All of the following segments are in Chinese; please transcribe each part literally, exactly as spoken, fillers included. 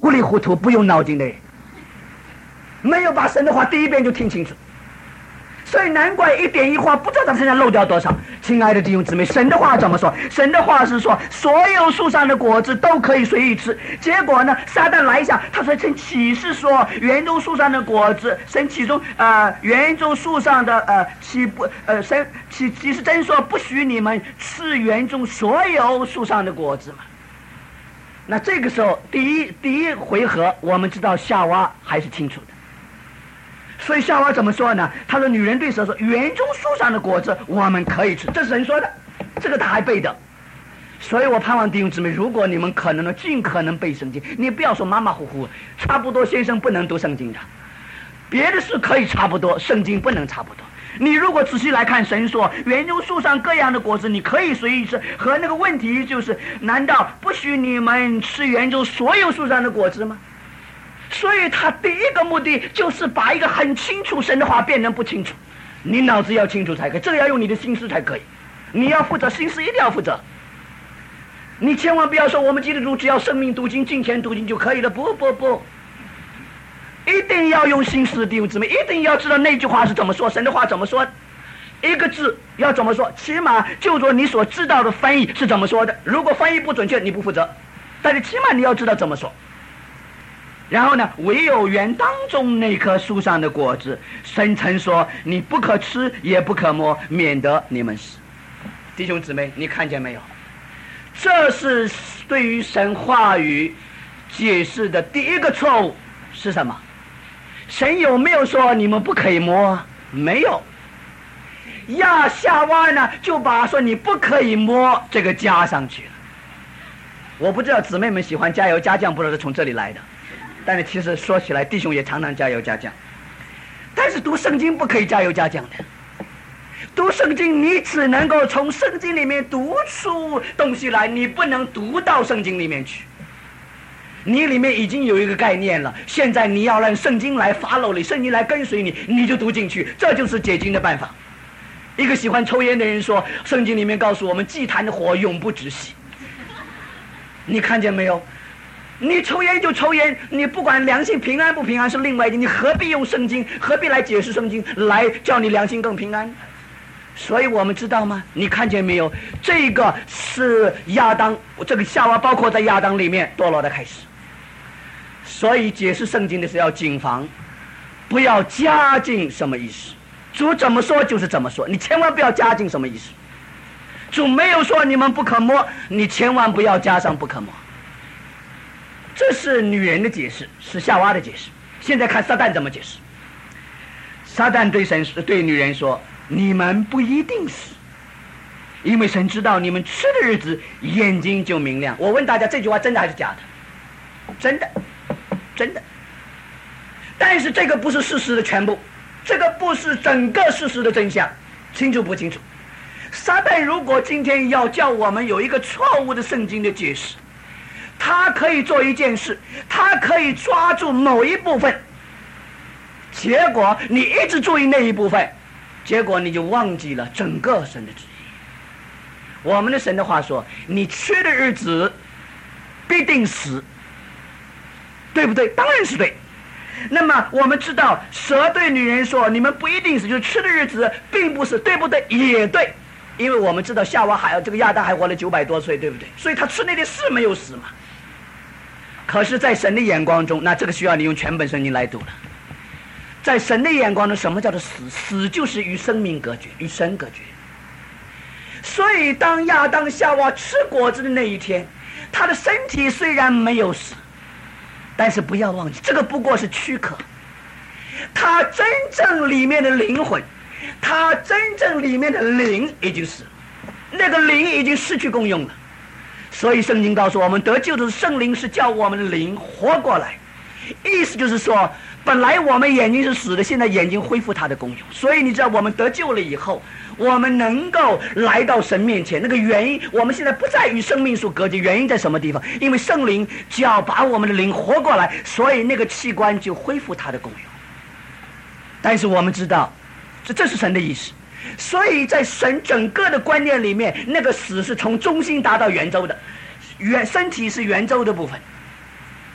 糊里糊涂不用脑筋的人，没有把神的话第一遍就听清楚，所以难怪一点一画不知道他身上漏掉多少。亲爱的弟兄姊妹，神的话怎么说？神的话是说所有树上的果子都可以随意吃。结果呢，撒旦来一下，他说神启示说园中树上的果子，神其中呃园中树上的呃岂不呃神其其实真说不许你们吃园中所有树上的果子嘛。那这个时候第一第一回合我们知道夏娃还是清楚的。所以夏娃怎么说呢？他说女人对蛇说园中树上的果子我们可以吃，这是神说的，这个他还背的。所以我盼望弟兄姊妹，如果你们可能的尽可能背圣经，你不要说马马虎虎，差不多先生不能读圣经的，别的事可以差不多，圣经不能差不多。你如果仔细来看，神说园中树上各样的果子你可以随意吃，和那个问题就是难道不许你们吃园中所有树上的果子吗？所以他第一个目的就是把一个很清楚神的话变成不清楚，你脑子要清楚才可以，这个要用你的心思才可以，你要负责，心思一定要负责。你千万不要说我们基督徒只要生命读经敬虔读经就可以了，不不不，一定要用心思，弟兄姊妹，一定要知道那句话是怎么说，神的话怎么说，一个字要怎么说，起码就说你所知道的翻译是怎么说的，如果翻译不准确你不负责，但是起码你要知道怎么说。然后呢，唯有园当中那棵树上的果子，神曾说你不可吃也不可摸，免得你们死。弟兄姊妹，你看见没有？这是对于神话语解释的第一个错误是什么？神有没有说你们不可以摸？没有。亚夏娃呢就把说你不可以摸这个加上去了。我不知道姊妹们喜欢加油加酱，不知道是从这里来的，但是其实说起来弟兄也常常加油加酱，但是读圣经不可以加油加酱的。读圣经你只能够从圣经里面读出东西来，你不能读到圣经里面去，你里面已经有一个概念了，现在你要让圣经来 follow 你，圣经来跟随你，你就读进去，这就是解经的办法。一个喜欢抽烟的人说圣经里面告诉我们祭坛的火永不止息，你看见没有？你抽烟就抽烟，你不管良心平安不平安是另外一件，你何必用圣经，何必来解释圣经来叫你良心更平安？所以我们知道吗？你看见没有？这个是亚当，这个夏娃包括在亚当里面堕落的开始。所以解释圣经的时候要谨防，不要加进什么意思，主怎么说就是怎么说，你千万不要加进什么意思。主没有说你们不可摸，你千万不要加上不可摸。这是女人的解释，是夏娃的解释。现在看撒旦怎么解释。撒旦对神对女人说你们不一定死，因为神知道你们吃的日子眼睛就明亮。我问大家，这句话真的还是假的？真的，真的。但是这个不是事实的全部，这个不是整个事实的真相，清楚不清楚？撒旦如果今天要叫我们有一个错误的圣经的解释，他可以做一件事，他可以抓住某一部分，结果你一直注意那一部分，结果你就忘记了整个神的旨意。我们的神的话说你吃的日子必定死，对不对？当然是对。那么我们知道蛇对女人说你们不一定死，就是吃的日子并不是，对不对？也对，因为我们知道夏娃还这个亚当还活了九百多岁，对不对？所以他吃那些是没有死嘛。可是在神的眼光中，那这个需要你用全本圣经来读了。在神的眼光中，什么叫做死？死就是与生命隔绝，与神隔绝。所以当亚当夏娃吃果子的那一天，他的身体虽然没有死，但是不要忘记，这个不过是躯壳，他真正里面的灵魂，他真正里面的灵已经死了，那个灵已经失去功用了。所以圣经告诉我们，得救的圣灵是叫我们的灵活过来，意思就是说本来我们眼睛是死的，现在眼睛恢复它的功用。所以你知道我们得救了以后，我们能够来到神面前，那个原因我们现在不再与生命树隔绝，原因在什么地方？因为圣灵就要把我们的灵活过来，所以那个器官就恢复它的功用。但是我们知道这这是神的意思，所以在神整个的观念里面，那个死是从中心达到圆周的，圆身体是圆周的部分。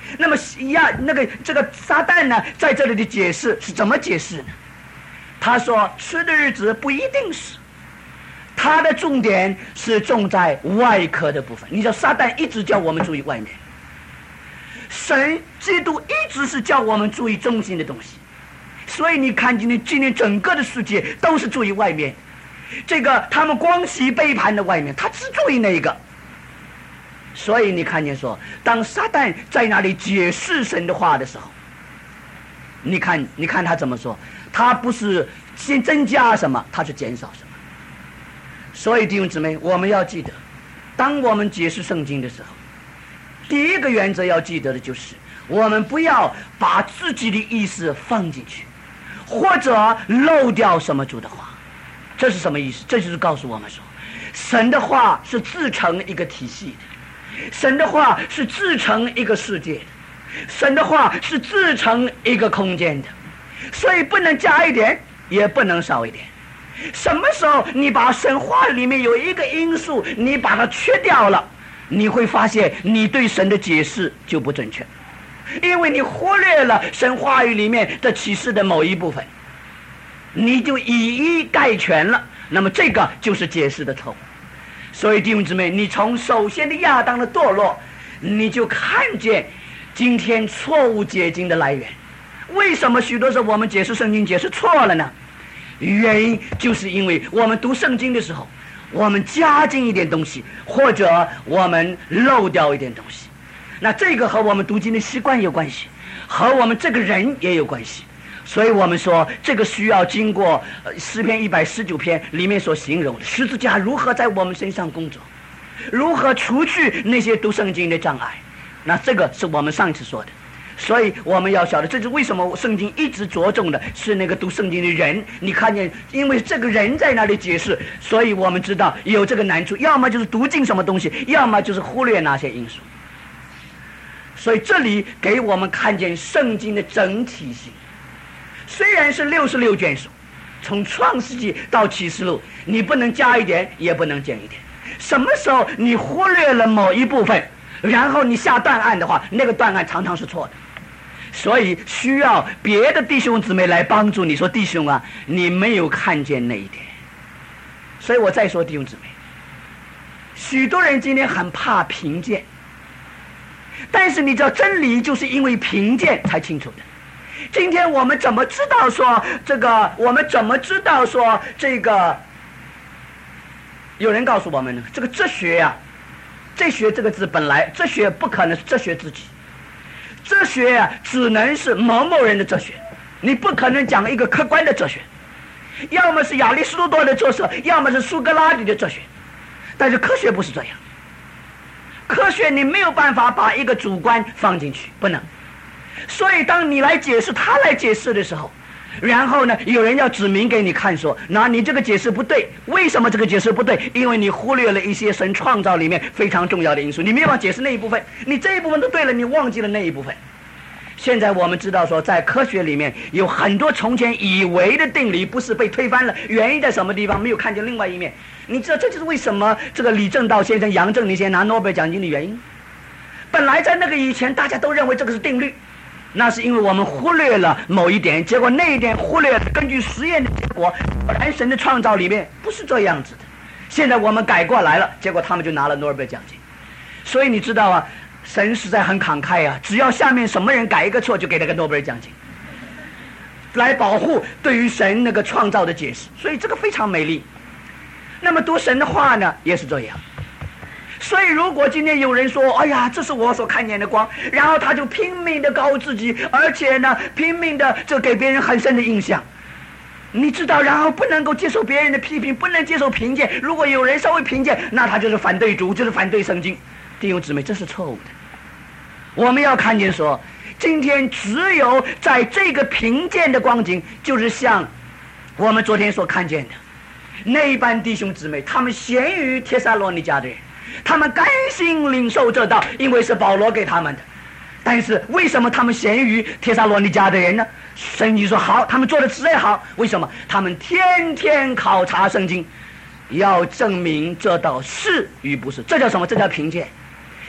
那么呀，那个这个撒旦呢，在这里的解释是怎么解释呢？他说吃的日子不一定是，他的重点是重在外壳的部分。你知道撒旦一直叫我们注意外面，神基督一直是叫我们注意中心的东西。所以你看今天今天整个的世界都是注意外面，这个他们光喜背叛的外面，他只注意那一个。所以你看见说，当撒旦在那里解释神的话的时候，你看你看他怎么说，他不是先增加什么，他是减少什么。所以弟兄姊妹，我们要记得，当我们解释圣经的时候，第一个原则要记得的就是我们不要把自己的意思放进去，或者漏掉什么主的话。这是什么意思？这就是告诉我们说，神的话是自成一个体系的，神的话是自成一个世界的，神的话是自成一个空间的，所以不能加一点，也不能少一点。什么时候你把神话里面有一个因素你把它去掉了，你会发现你对神的解释就不正确，因为你忽略了神话语里面的启示的某一部分，你就以一概全了，那么这个就是解释的错误。所以弟兄姊妹，你从首先的亚当的堕落，你就看见今天错误解经的来源。为什么许多时候我们解释圣经解释错了呢？原因就是因为我们读圣经的时候，我们加进一点东西，或者我们漏掉一点东西。那这个和我们读经的习惯有关系，和我们这个人也有关系。所以我们说这个需要经过诗篇一百十九篇里面所形容的十字架如何在我们身上工作，如何除去那些读圣经的障碍。那这个是我们上一次说的。所以我们要晓得，这是为什么圣经一直着重的是那个读圣经的人。你看见，因为这个人在那里解释，所以我们知道有这个难处，要么就是读进什么东西，要么就是忽略那些因素。所以这里给我们看见圣经的整体性。虽然是六十六卷书，从创世纪到启示录，你不能加一点，也不能减一点。什么时候你忽略了某一部分，然后你下断案的话，那个断案常常是错的。所以需要别的弟兄姊妹来帮助你，说弟兄啊，你没有看见那一点。所以我再说弟兄姊妹，许多人今天很怕贫贱，但是你知道真理就是因为贫贱才清楚的。今天我们怎么知道说这个？我们怎么知道说这个？有人告诉我们呢，这个哲学呀、啊，哲学这个字本来哲学不可能是哲学自己，哲学呀、啊、只能是某某人的哲学，你不可能讲一个客观的哲学，要么是亚里士多德的哲学，要么是苏格拉底的哲学。但是科学不是这样，科学你没有办法把一个主观放进去，不能。所以当你来解释他来解释的时候，然后呢有人要指明给你看说，那你这个解释不对。为什么这个解释不对？因为你忽略了一些神创造里面非常重要的因素，你没有办法解释那一部分，你这一部分都对了，你忘记了那一部分。现在我们知道说，在科学里面有很多从前以为的定理不是被推翻了，原因在什么地方？没有看见另外一面。你知道这就是为什么这个李政道先生、杨振宁先生拿诺贝尔奖金的原因。本来在那个以前大家都认为这个是定律，那是因为我们忽略了某一点，结果那一点忽略了，根据实验的结果，果然神的创造里面不是这样子的。现在我们改过来了，结果他们就拿了诺贝尔奖金。所以你知道啊，神实在很慷慨啊，只要下面什么人改一个错，就给他个诺贝尔奖金，来保护对于神那个创造的解释。所以这个非常美丽。那么读神的话呢，也是这样。所以如果今天有人说，哎呀，这是我所看见的光，然后他就拼命的高自己，而且呢拼命的这给别人很深的印象，你知道，然后不能够接受别人的批评，不能接受评鉴。如果有人稍微评鉴，那他就是反对主，就是反对圣经。弟兄姊妹，这是错误的。我们要看见说，今天只有在这个评鉴的光景，就是像我们昨天所看见的那一班弟兄姊妹，他们咸于帖撒罗尼迦的人，他们甘心领受这道，因为是保罗给他们的。但是为什么他们咸于帖撒罗尼迦的人呢？圣经说好，他们做的实在好。为什么？他们天天考察圣经，要证明这道是与不是。这叫什么？这叫评鉴。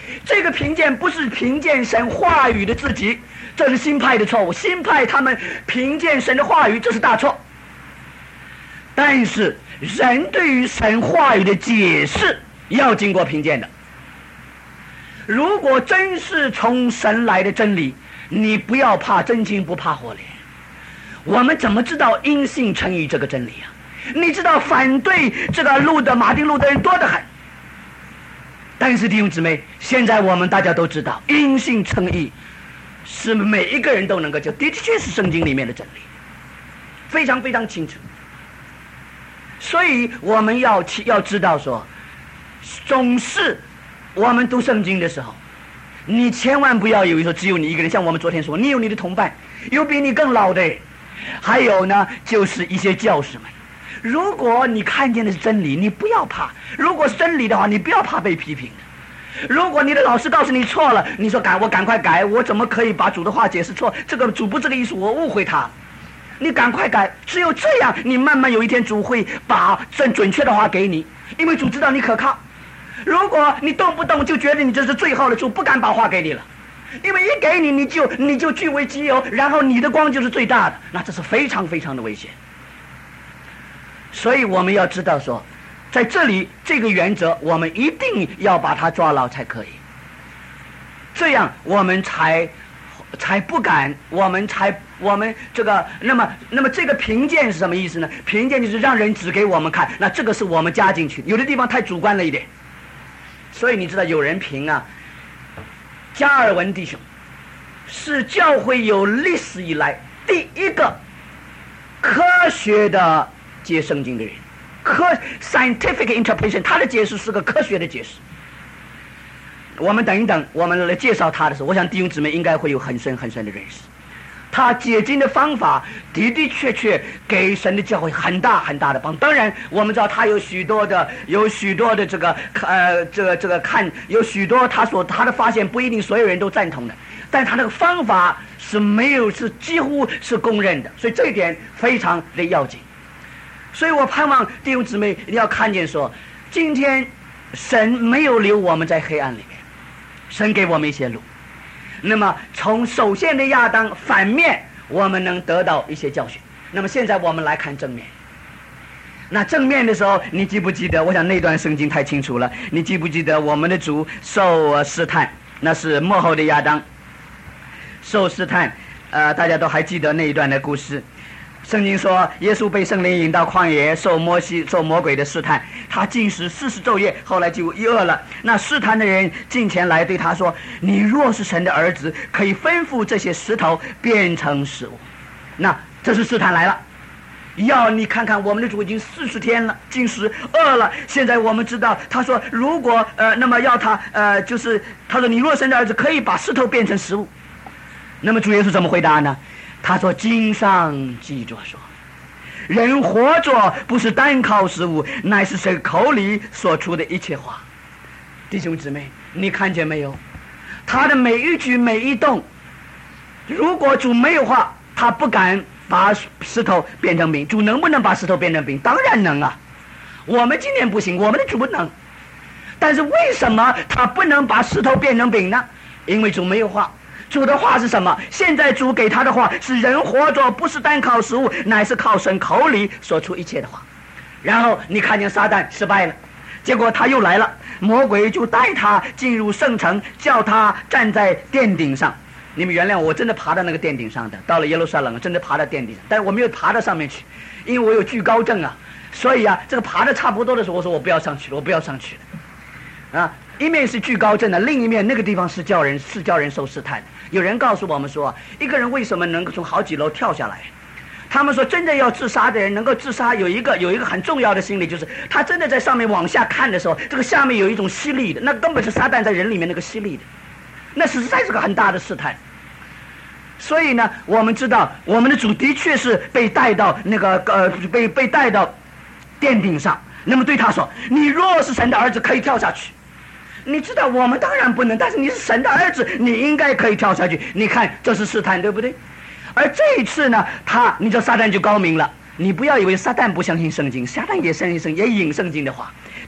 这个贫贱不是贫贱神话语的自己，这是新派的错误。新派他们贫贱神的话语，这是大错。但是人对于神话语的解释要经过贫贱的。如果真是从神来的真理，你不要怕真金不怕火炼。我们怎么知道因信称义这个真理啊？你知道反对这个路的马丁路的人多得很。但是弟兄姊妹，现在我们大家都知道因信称义是每一个人都能够就的确是圣经里面的真理，非常非常清楚。所以我们要要知道说，总是我们读圣经的时候，你千万不要以为说只有你一个人，像我们昨天说，你有你的同伴，有比你更老的，还有呢就是一些教师们。如果你看见的是真理，你不要怕；如果是真理的话，你不要怕被批评的。如果你的老师告诉你错了，你说改，我赶快改，我怎么可以把主的话解释错？这个主不这个意思，我误会他了。你赶快改，只有这样，你慢慢有一天主会把正准确的话给你，因为主知道你可靠。如果你动不动就觉得你这是最好的，主不敢把话给你了，因为一给你，你就你就据为己有，然后你的光就是最大的，那这是非常非常的危险。所以我们要知道说，在这里这个原则我们一定要把它抓牢才可以，这样我们才才不敢，我们才我们这个那么那么这个贫贱是什么意思呢？贫贱就是让人指给我们看，那这个是我们加进去，有的地方太主观了一点。所以你知道有人评啊，加尔文弟兄是教会有历史以来第一个科学的解圣经的人，科 scientific interpretation， 他的解释是个科学的解释。我们等一等，我们来介绍他的时候，我想弟兄姊妹应该会有很深很深的认识。他解经的方法的的确确给神的教会很大很大的帮助。当然我们知道他有许多的有许多的这个呃这个这个看有许多他所他的发现不一定所有人都赞同的，但他那个方法是没有是几乎是公认的，所以这一点非常的要紧。所以我盼望弟兄姊妹一定要看见说，今天神没有留我们在黑暗里面，神给我们一些路。那么从首先的亚当反面我们能得到一些教训。那么现在我们来看正面。那正面的时候你记不记得，我想那段圣经太清楚了，你记不记得我们的主受试探，那是末后的亚当受试探，呃，大家都还记得那一段的故事。圣经说耶稣被圣灵引到旷野，受摩西受魔鬼的试探，他禁食四十昼夜，后来就饿了。那试探的人近前来对他说，你若是神的儿子，可以吩咐这些石头变成食物。那这是试探来了，要你看看我们的主已经四十天了，禁食饿了，现在我们知道他说如果呃那么要他呃就是他说你若神的儿子，可以把石头变成食物。那么主耶稣怎么回答呢？他说经上记着说，人活着不是单靠食物，乃是神口里所出的一切话。弟兄姊妹，你看见没有？他的每一举每一动，如果主没有话，他不敢把石头变成饼。主能不能把石头变成饼？当然能啊，我们今天不行，我们的主不能。但是为什么他不能把石头变成饼呢？因为主没有话。主的话是什么？现在主给他的话是人活着不是单靠食物，乃是靠神口里说出一切的话。然后你看见撒旦失败了，结果他又来了，魔鬼就带他进入圣城，叫他站在殿顶上。你们原谅我，我真的爬到那个殿顶上的，到了耶路撒冷真的爬到殿顶上，但是我没有爬到上面去，因为我有惧高症啊，所以啊这个爬的差不多的时候，我说我不要上去了，我不要上去了啊。一面是惧高症的，另一面那个地方是叫人是叫人受试探的。有人告诉我们说，一个人为什么能够从好几楼跳下来？他们说真正要自杀的人能够自杀，有一个有一个很重要的心理，就是他真的在上面往下看的时候，这个下面有一种吸力的，那根本是撒旦在人里面那个吸力的，那实在是个很大的试探。所以呢，我们知道我们的主的确是被带到那个呃被被带到殿顶上，那么对他说，你若是神的儿子，可以跳下去。你知道我们当然不能，但是你是神的儿子，你应该可以跳下去。你看这是试探，对不对？而这一次呢，他你知道撒旦就高明了。你不要以为撒旦不相信圣经，撒旦也相信圣经，也引圣经的话。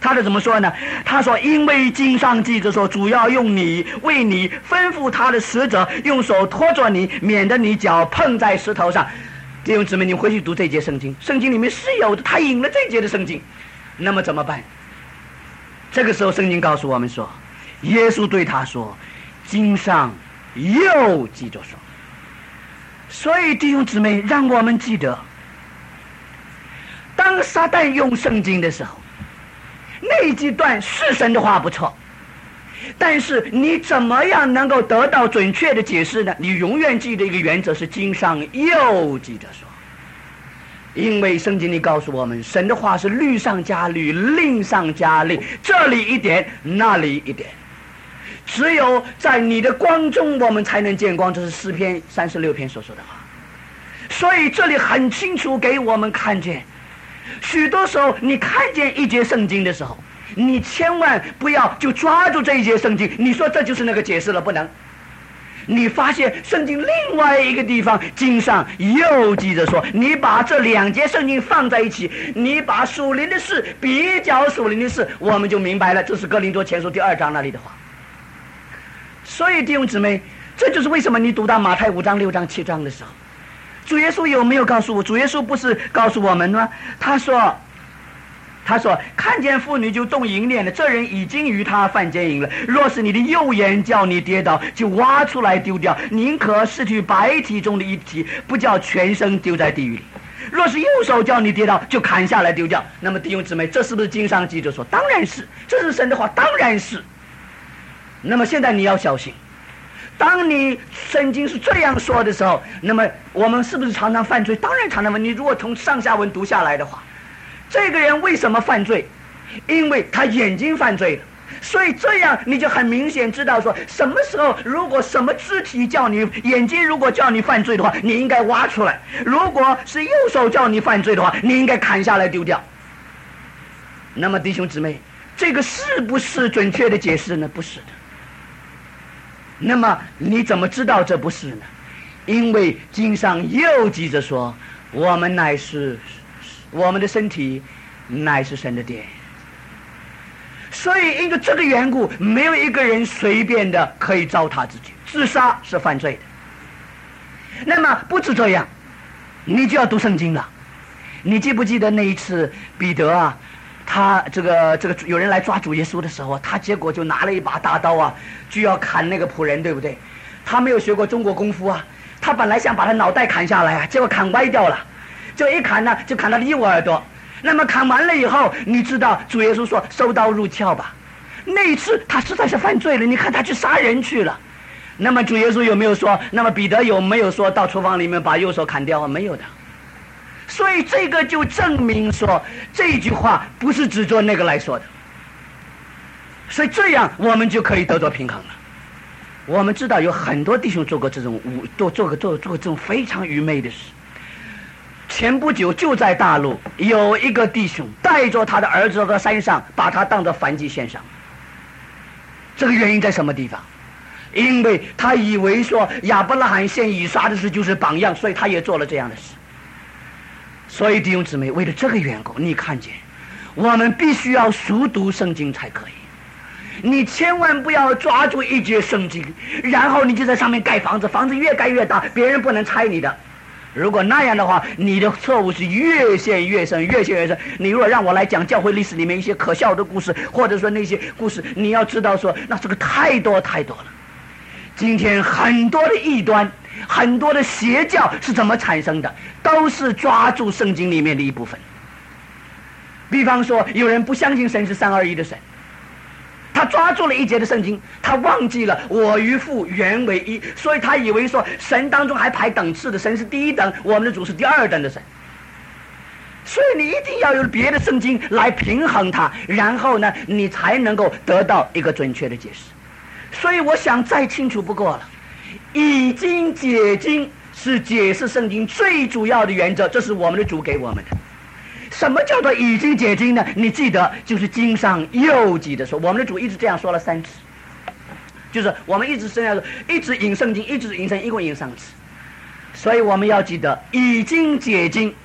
他是怎么说呢？他说：“因为经上记着说，主要用你为你吩咐他的使者，用手托着你，免得你脚碰在石头上。”弟兄姊妹，你回去读这节圣经，圣经里面是有的，他引了这节的圣经。那么怎么办？这个时候圣经告诉我们说，耶稣对他说：“经上又记着说。”所以弟兄姊妹，让我们记得，当撒旦用圣经的时候，那一段是神的话不错，但是你怎么样能够得到准确的解释呢？你永远记得一个原则是经上又记着说。因为圣经里告诉我们，神的话是律上加律，令上加令，这里一点那里一点，只有在你的光中我们才能见光，这是诗篇三十六篇所说的话。所以这里很清楚给我们看见，许多时候你看见一节圣经的时候，你千万不要就抓住这一节圣经，你说这就是那个解释了，不能。你发现圣经另外一个地方经上又记着说，你把这两节圣经放在一起，你把属灵的事比较属灵的事，我们就明白了，这是哥林多前书第二章那里的话。所以弟兄姊妹，这就是为什么你读到马太五章六章七章的时候，主耶稣有没有告诉我？主耶稣不是告诉我们吗？他说他说看见妇女就动淫念了，这人已经与他犯奸淫了。若是你的右眼叫你跌倒，就挖出来丢掉，宁可失去百体中的一体，不叫全身丢在地狱里。若是右手叫你跌倒，就砍下来丢掉。那么弟兄姊妹，这是不是经上记着说？当然是，这是神的话，当然是。那么现在你要小心，当你圣经是这样说的时候，那么我们是不是常常犯罪？当然常常犯。你如果从上下文读下来的话，这个人为什么犯罪？因为他眼睛犯罪了。所以这样你就很明显知道说，什么时候如果什么肢体叫你，眼睛如果叫你犯罪的话，你应该挖出来；如果是右手叫你犯罪的话，你应该砍下来丢掉。那么弟兄姊妹，这个是不是准确的解释呢？不是的。那么你怎么知道这不是呢？因为经上又记着说，我们乃是我们的身体乃是神的殿。所以因为这个缘故，没有一个人随便的可以糟蹋自己，自杀是犯罪的。那么不止这样，你就要读圣经了。你记不记得那一次彼得啊，他这个这个有人来抓主耶稣的时候，他结果就拿了一把大刀啊，就要砍那个仆人，对不对？他没有学过中国功夫啊，他本来想把他脑袋砍下来啊，结果砍歪掉了，就一砍呢，就砍到右耳朵。那么砍完了以后，你知道主耶稣说收刀入鞘吧？那一次他实在是犯罪了，你看他去杀人去了。那么主耶稣有没有说？那么彼得有没有说到厨房里面把右手砍掉啊？没有的。所以这个就证明说，这句话不是指着那个来说的。所以这样我们就可以得到平衡了。我们知道有很多弟兄做过这种无做做过做做过这种非常愚昧的事。前不久就在大陆有一个弟兄带着他的儿子到山上，把他当作燔祭献上。这个原因在什么地方？因为他以为说亚伯拉罕献以撒的事就是榜样，所以他也做了这样的事。所以弟兄姊妹，为了这个缘故，你看见我们必须要熟读圣经才可以。你千万不要抓住一节圣经，然后你就在上面盖房子，房子越盖越大，别人不能拆你的。如果那样的话，你的错误是越陷越深，越陷越深。你如果让我来讲教会历史里面一些可笑的故事，或者说那些故事，你要知道说，那这个太多太多了。今天很多的异端，很多的邪教是怎么产生的？都是抓住圣经里面的一部分。比方说，有人不相信神是三二一的神，他抓住了一节的圣经，他忘记了我与父原为一，所以他以为说神当中还排等次的，神是第一等，我们的主是第二等的神。所以你一定要有别的圣经来平衡它，然后呢，你才能够得到一个准确的解释。所以我想再清楚不过了，以经解经是解释圣经最主要的原则，这是我们的主给我们的。什么叫做以经解经呢？你记得，就是经上又记的说，我们的主一直这样说了三次，就是我们一直这样说，一直引圣经，一直引圣经，一共引三次。所以我们要记得，以经解经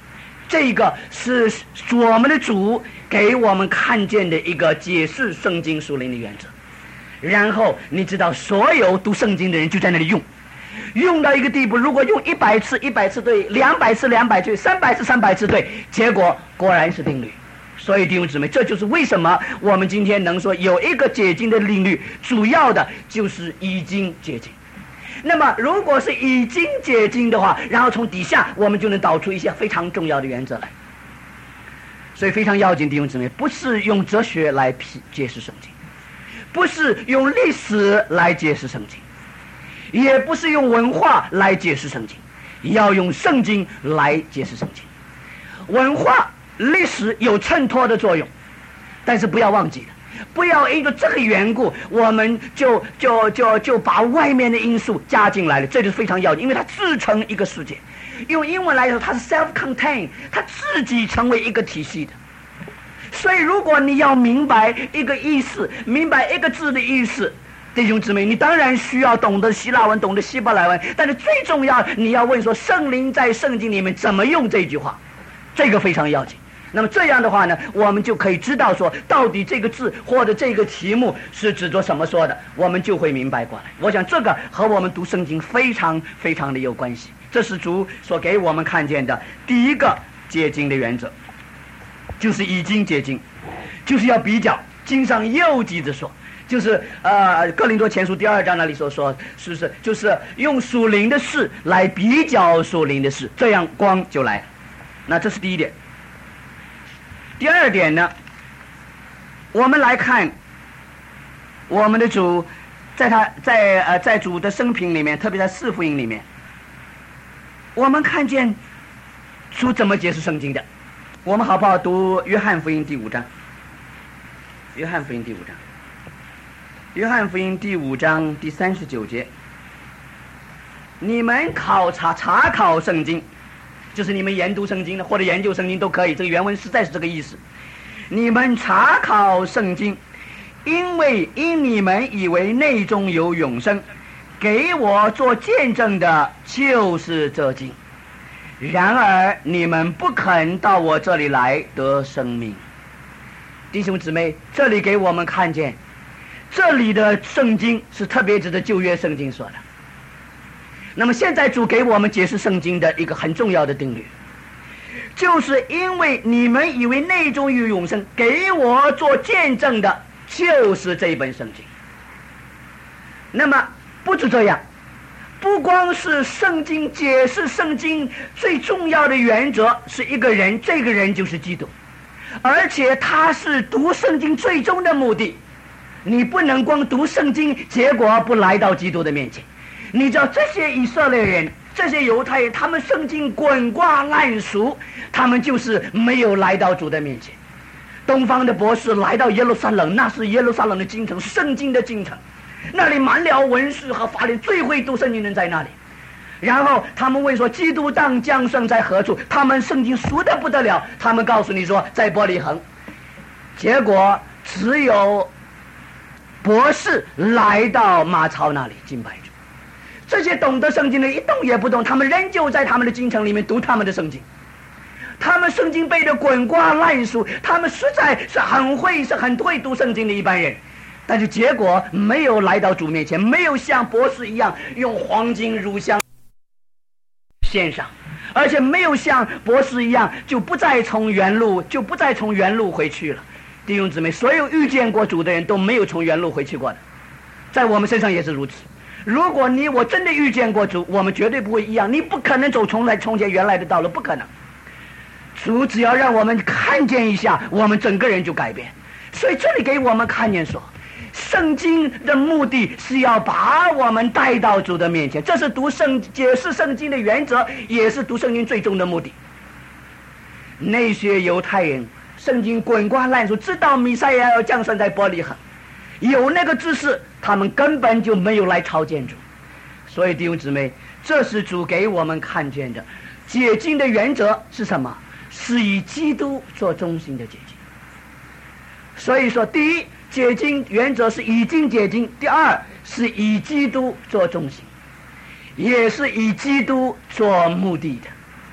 这个是我们的主给我们看见的一个解释圣经属灵的原则。然后你知道，所有读圣经的人就在那里用，用到一个地步，如果用一百次一百次对，两百次两百次，三百次三百次对，结果果然是定律。所以弟兄姊妹，这就是为什么我们今天能说有一个解经的定律，主要的就是已经解经。那么如果是已经解经的话，然后从底下我们就能导出一些非常重要的原则来。所以非常要紧，弟兄姊妹，不是用哲学来解释圣经，不是用历史来解释圣经，也不是用文化来解释圣经，要用圣经来解释圣经。文化历史有衬托的作用，但是不要忘记了，不要因为这个缘故我们就就就就把外面的因素加进来了，这就是非常要紧，因为它自成一个世界。用英文来说，它是 self-contained， 它自己成为一个体系的。所以如果你要明白一个意思，明白一个字的意思，弟兄姊妹，你当然需要懂得希腊文，懂得希伯来文，但是最重要你要问说圣灵在圣经里面怎么用这句话，这个非常要紧。那么这样的话呢，我们就可以知道说到底这个字或者这个题目是指着什么说的，我们就会明白过来。我想这个和我们读圣经非常非常的有关系，这是主所给我们看见的第一个解经的原则，就是已经解经，就是要比较。经上又记着说，就是呃哥林多前书第二章那里所说，是不是就是用属灵的事来比较属灵的事，这样光就来了。那这是第一点。第二点呢，我们来看我们的主在他在呃在主的生平里面，特别在四福音里面，我们看见主怎么解释圣经的。我们好不好读约翰福音第五章？约翰福音第五章，约翰福音第五章第三十九节，你们考察查考圣经，就是你们研读圣经的或者研究圣经都可以，这个原文实在是这个意思。你们查考圣经，因为因你们以为内中有永生，给我做见证的就是这经。然而你们不肯到我这里来得生命。弟兄姊妹，这里给我们看见，这里的圣经是特别指的旧约圣经说的。那么现在主给我们解释圣经的一个很重要的定律，就是因为你们以为内中有永生，给我做见证的就是这本圣经。那么不止这样，不光是圣经解释圣经最重要的原则是一个人，这个人就是基督，而且他是读圣经最终的目的。你不能光读圣经结果不来到基督的面前。你知道这些以色列人，这些犹太人，他们圣经滚瓜烂熟，他们就是没有来到主的面前。东方的博士来到耶路撒冷，那是耶路撒冷的京城，圣经的京城，那里满了文士和法律，最会读圣经的人在那里。然后他们问说基督当降生在何处，他们圣经熟得不得了，他们告诉你说在伯利恒。结果只有博士来到马槽那里敬拜主，这些懂得圣经的一动也不动，他们仍旧在他们的京城里面读他们的圣经，他们圣经背得滚瓜烂熟，他们实在是很会是很会读圣经的一般人，但是结果没有来到主面前，没有像博士一样用黄金乳香献上，而且没有像博士一样就不再从原路就不再从原路回去了。弟兄姊妹，所有遇见过主的人都没有从原路回去过的，在我们身上也是如此。如果你我真的遇见过主，我们绝对不会一样，你不可能走从来从前原来的道路，不可能。主只要让我们看见一下，我们整个人就改变。所以这里给我们看见说，圣经的目的是要把我们带到主的面前，这是读圣解释圣经的原则，也是读圣经最终的目的。那些犹太人圣经滚瓜烂熟，知道弥赛亚要降生在伯利恒，有那个知识，他们根本就没有来朝见主。所以弟兄姊妹，这是主给我们看见的解经的原则是什么？是以基督做中心的解经。所以说，第一，解经原则是已经解经；第二，是以基督做中心，也是以基督做目的的。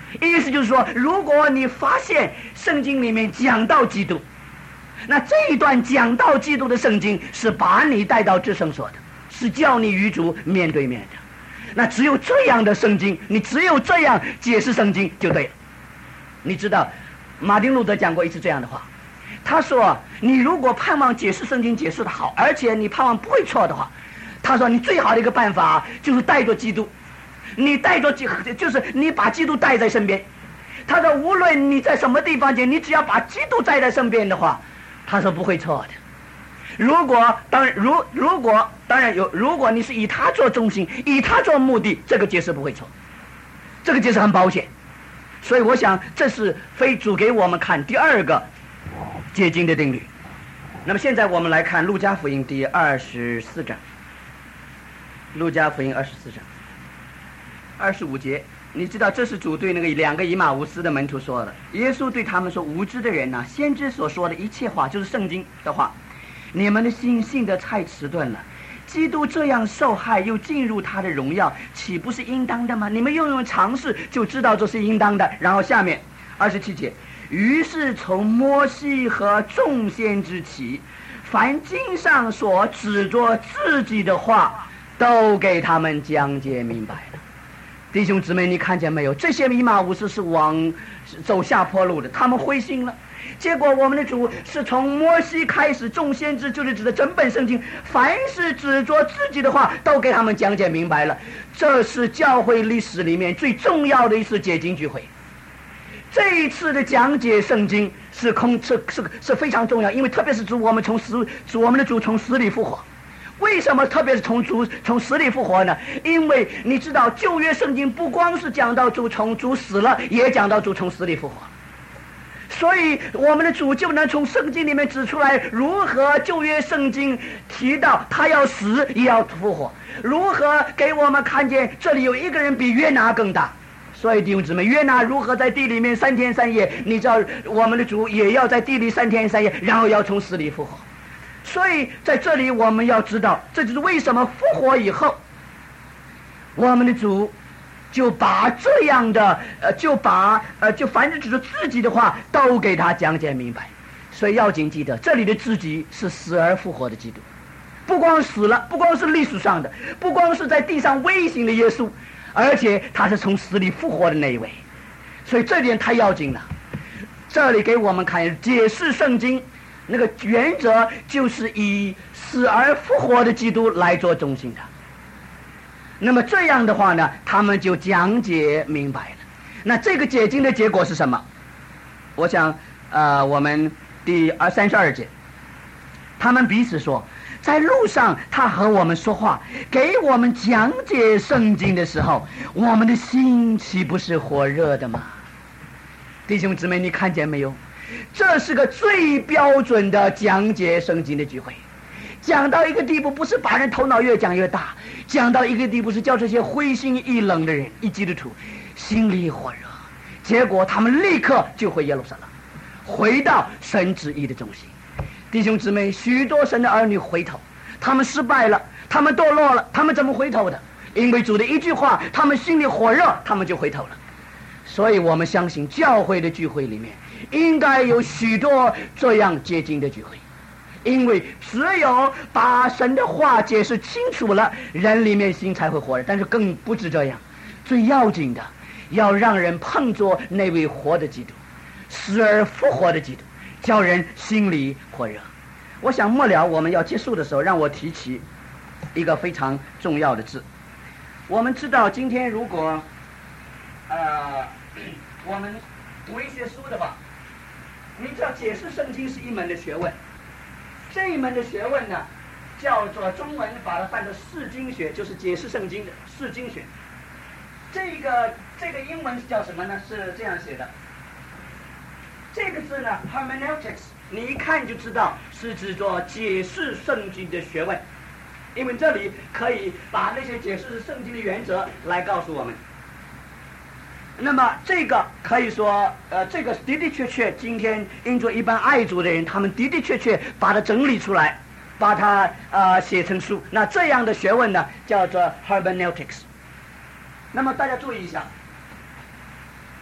意思就是说，如果你发现圣经里面讲到基督，那这一段讲到基督的圣经是把你带到至圣所的，是叫你与主面对面的。那只有这样的圣经，你只有这样解释圣经就对了。你知道马丁路德讲过一次这样的话，他说你如果盼望解释圣经解释的好，而且你盼望不会错的话，他说你最好的一个办法就是带着基督，你带着就是你把基督带在身边。他说无论你在什么地方去，你只要把基督带在身边的话，他说不会错的。如果当然如如果当然有，如果你是以他做中心，以他做目的，这个解释不会错，这个解释很保险。所以我想这是非主给我们看第二个解经的定律。那么现在我们来看路加福音第二十四章，路加福音二十四章二十五节，你知道这是主对那个两个以马忤斯的门徒说的。耶稣对他们说，无知的人呐、啊，先知所说的一切话就是圣经的话，你们的心信得太迟钝了。基督这样受害又进入他的荣耀，岂不是应当的吗？你们用用尝试就知道这是应当的。然后下面二十七节，于是从摩西和众先知起，凡经上所指着自己的话，都给他们讲解明白了。弟兄姊妹，你看见没有？这些以马忤斯是往走下坡路的，他们灰心了。结果我们的主是从摩西开始，众先知就是指的整本圣经，凡是指着自己的话都给他们讲解明白了。这是教会历史里面最重要的一次解经聚会。这一次的讲解圣经是空是是是非常重要，因为特别是主我们从死主我们的主从死里复活。为什么特别是从主从死里复活呢？因为你知道旧约圣经不光是讲到主从主死了，也讲到主从死里复活。所以我们的主就能从圣经里面指出来，如何旧约圣经提到他要死也要复活，如何给我们看见这里有一个人比约拿更大。所以弟兄姊妹，约拿如何在地里面三天三夜，你知道我们的主也要在地里三天三夜，然后要从死里复活。所以在这里我们要知道，这就是为什么复活以后我们的主就把这样的呃，就把呃，就凡是指着自己的话都给他讲解明白。所以要紧记得，这里的自己是死而复活的基督，不光死了，不光是历史上的，不光是在地上微型的耶稣，而且他是从死里复活的那一位。所以这点太要紧了。这里给我们看解释圣经那个原则，就是以死而复活的基督来做中心的。那么这样的话呢，他们就讲解明白了。那这个解经的结果是什么？我想呃，我们第二三十二节，他们彼此说，在路上他和我们说话，给我们讲解圣经的时候，我们的心岂不是火热的吗？弟兄姊妹，你看见没有？这是个最标准的讲解圣经的聚会。讲到一个地步，不是把人头脑越讲越大，讲到一个地步是叫这些灰心意冷的人，一基督徒心里火热，结果他们立刻就回耶路撒冷，回到神旨意的中心。弟兄姊妹，许多神的儿女回头，他们失败了，他们堕落了，他们怎么回头的？因为主的一句话，他们心里火热，他们就回头了。所以我们相信教会的聚会里面应该有许多这样接近的聚会，因为只有把神的话解释清楚了，人里面心才会活着。但是更不止这样，最要紧的要让人碰着那位活的基督，死而复活的基督，叫人心里火热。我想末了我们要结束的时候，让我提起一个非常重要的字。我们知道今天如果呃我们读一些书的话，你知道解释圣经是一门的学问，这一门的学问呢叫做中文把它翻成释经学，就是解释圣经的释经学。这个这个英文是叫什么呢？是这样写的，这个字呢 hermeneutics， 你一看就知道是指着解释圣经的学问，因为这里可以把那些解释圣经的原则来告诉我们。那么这个可以说呃，这个的的确确今天因着一般爱主的人，他们的的确确把它整理出来，把它呃写成书。那这样的学问呢叫做 hermeneutics。那么大家注意一下，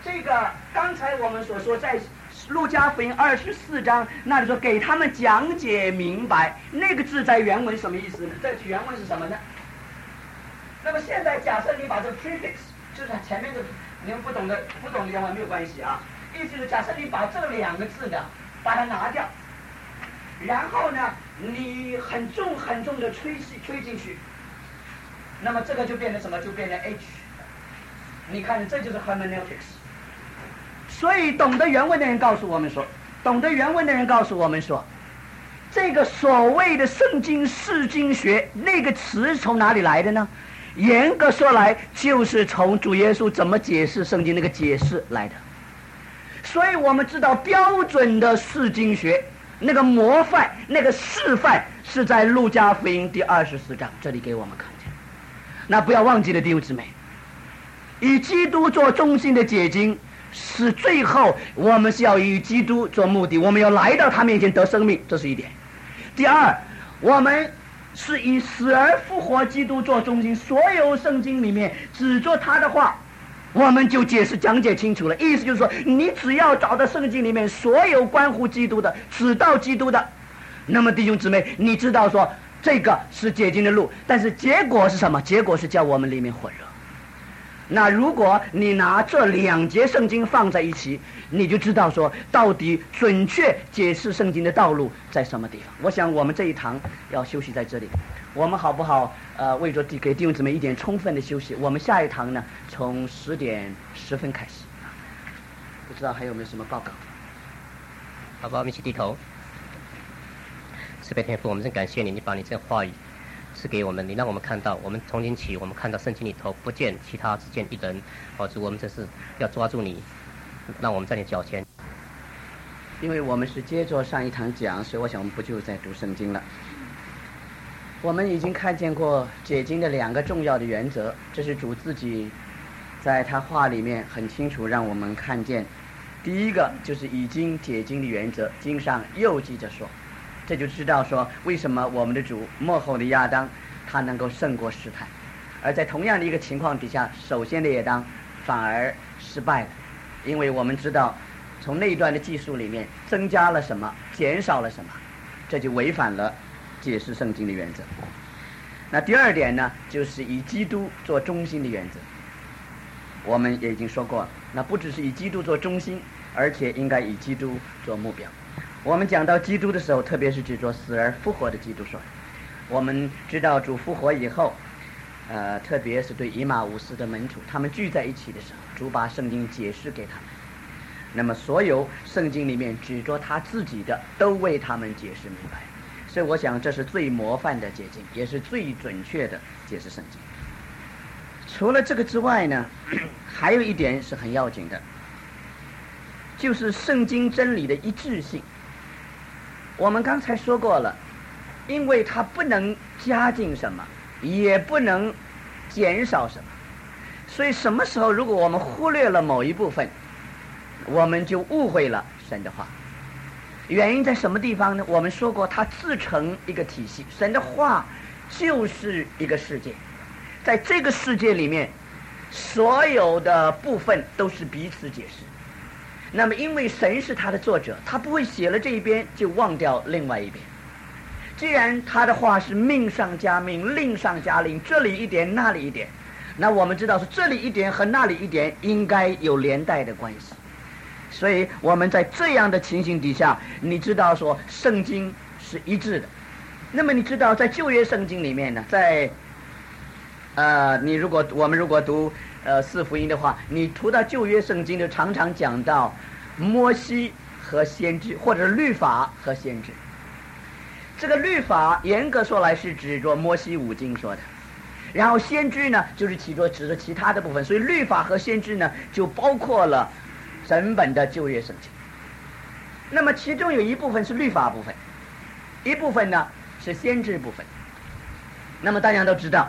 这个刚才我们所说在路加福音二十四章那里说给他们讲解明白，那个字在原文什么意思呢？这原文是什么呢？那么现在假设你把这个 prefix， 就是前面的你们不懂的不懂的原文没有关系啊，意思是假设你把这两个字呢把它拿掉，然后呢你很重很重的吹吹进去，那么这个就变成什么？就变成 H。 你看这就是 hermeneutics。 所以懂得原文的人告诉我们说，懂得原文的人告诉我们说，这个所谓的圣经释经学那个词从哪里来的呢？严格说来就是从主耶稣怎么解释圣经那个解释来的。所以我们知道标准的释经学那个模范那个示范是在路加福音第二十四章这里给我们看见。那不要忘记了弟兄姊妹，以基督做中心的解经是最后我们是要以基督做目的，我们要来到他面前得生命，这是一点。第二，我们是以死而复活基督做中心，所有圣经里面只做他的话我们就解释讲解清楚了。意思就是说，你只要找到圣经里面所有关乎基督的指到基督的，那么弟兄姊妹你知道说这个是解经的路，但是结果是什么？结果是叫我们里面混乱。那如果你拿这两节圣经放在一起，你就知道说到底准确解释圣经的道路在什么地方。我想我们这一堂要休息在这里，我们好不好呃为着给弟兄姊妹一点充分的休息，我们下一堂呢从十点十分开始。不知道还有没有什么报告？ 好吧，我们一起低头。慈悲天父，我们真感谢你，你把你这话语赐给我们，你让我们看到，我们从今起我们看到圣经里头不见其他，只见一人。哦，主，我们这是要抓住你，让我们在你脚前。 因为我们是接着上一堂讲，所以我想我们不就在读圣经了。我们已经看见过解经的两个重要的原则，这是主自己在他话里面很清楚让我们看见。第一个就是以经解经的原则，经上又记着说，这就知道说为什么我们的主末后的亚当他能够胜过试探，而在同样的一个情况底下，首先的亚当反而失败了。因为我们知道从那一段的记述里面增加了什么，减少了什么，这就违反了解释圣经的原则。那第二点呢，就是以基督做中心的原则。我们也已经说过了，那不只是以基督做中心，而且应该以基督做目标。我们讲到基督的时候，特别是指着死而复活的基督说，我们知道主复活以后，呃，特别是对以马忤斯的门徒，他们聚在一起的时候，主把圣经解释给他们。那么所有圣经里面指着他自己的，都为他们解释明白。所以我想这是最模范的解经，也是最准确的解释圣经。除了这个之外呢，还有一点是很要紧的，就是圣经真理的一致性。我们刚才说过了，因为它不能加进什么，也不能减少什么，所以什么时候如果我们忽略了某一部分，我们就误会了神的话。原因在什么地方呢？我们说过它自成一个体系，神的话就是一个世界，在这个世界里面所有的部分都是彼此解释。那么因为神是他的作者，他不会写了这一边就忘掉另外一边。既然他的话是命上加命，令上加令，这里一点那里一点，那我们知道是这里一点和那里一点应该有连带的关系。所以我们在这样的情形底下，你知道说圣经是一致的。那么你知道在旧约圣经里面呢，在呃你如果我们如果读呃四福音的话，你读到旧约圣经就常常讲到摩西和先知，或者律法和先知。这个律法严格说来是指着摩西五经说的，然后先知呢就是起着指着其他的部分，所以律法和先知呢就包括了整本的旧约圣经。那么其中有一部分是律法部分，一部分呢是先知部分。那么大家都知道，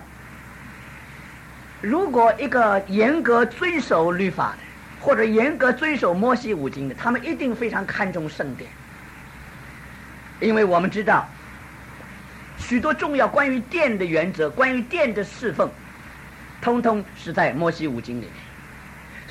如果一个严格遵守律法的，或者严格遵守摩西五经的，他们一定非常看重圣殿，因为我们知道许多重要关于殿的原则，关于殿的侍奉，通通是在摩西五经里面。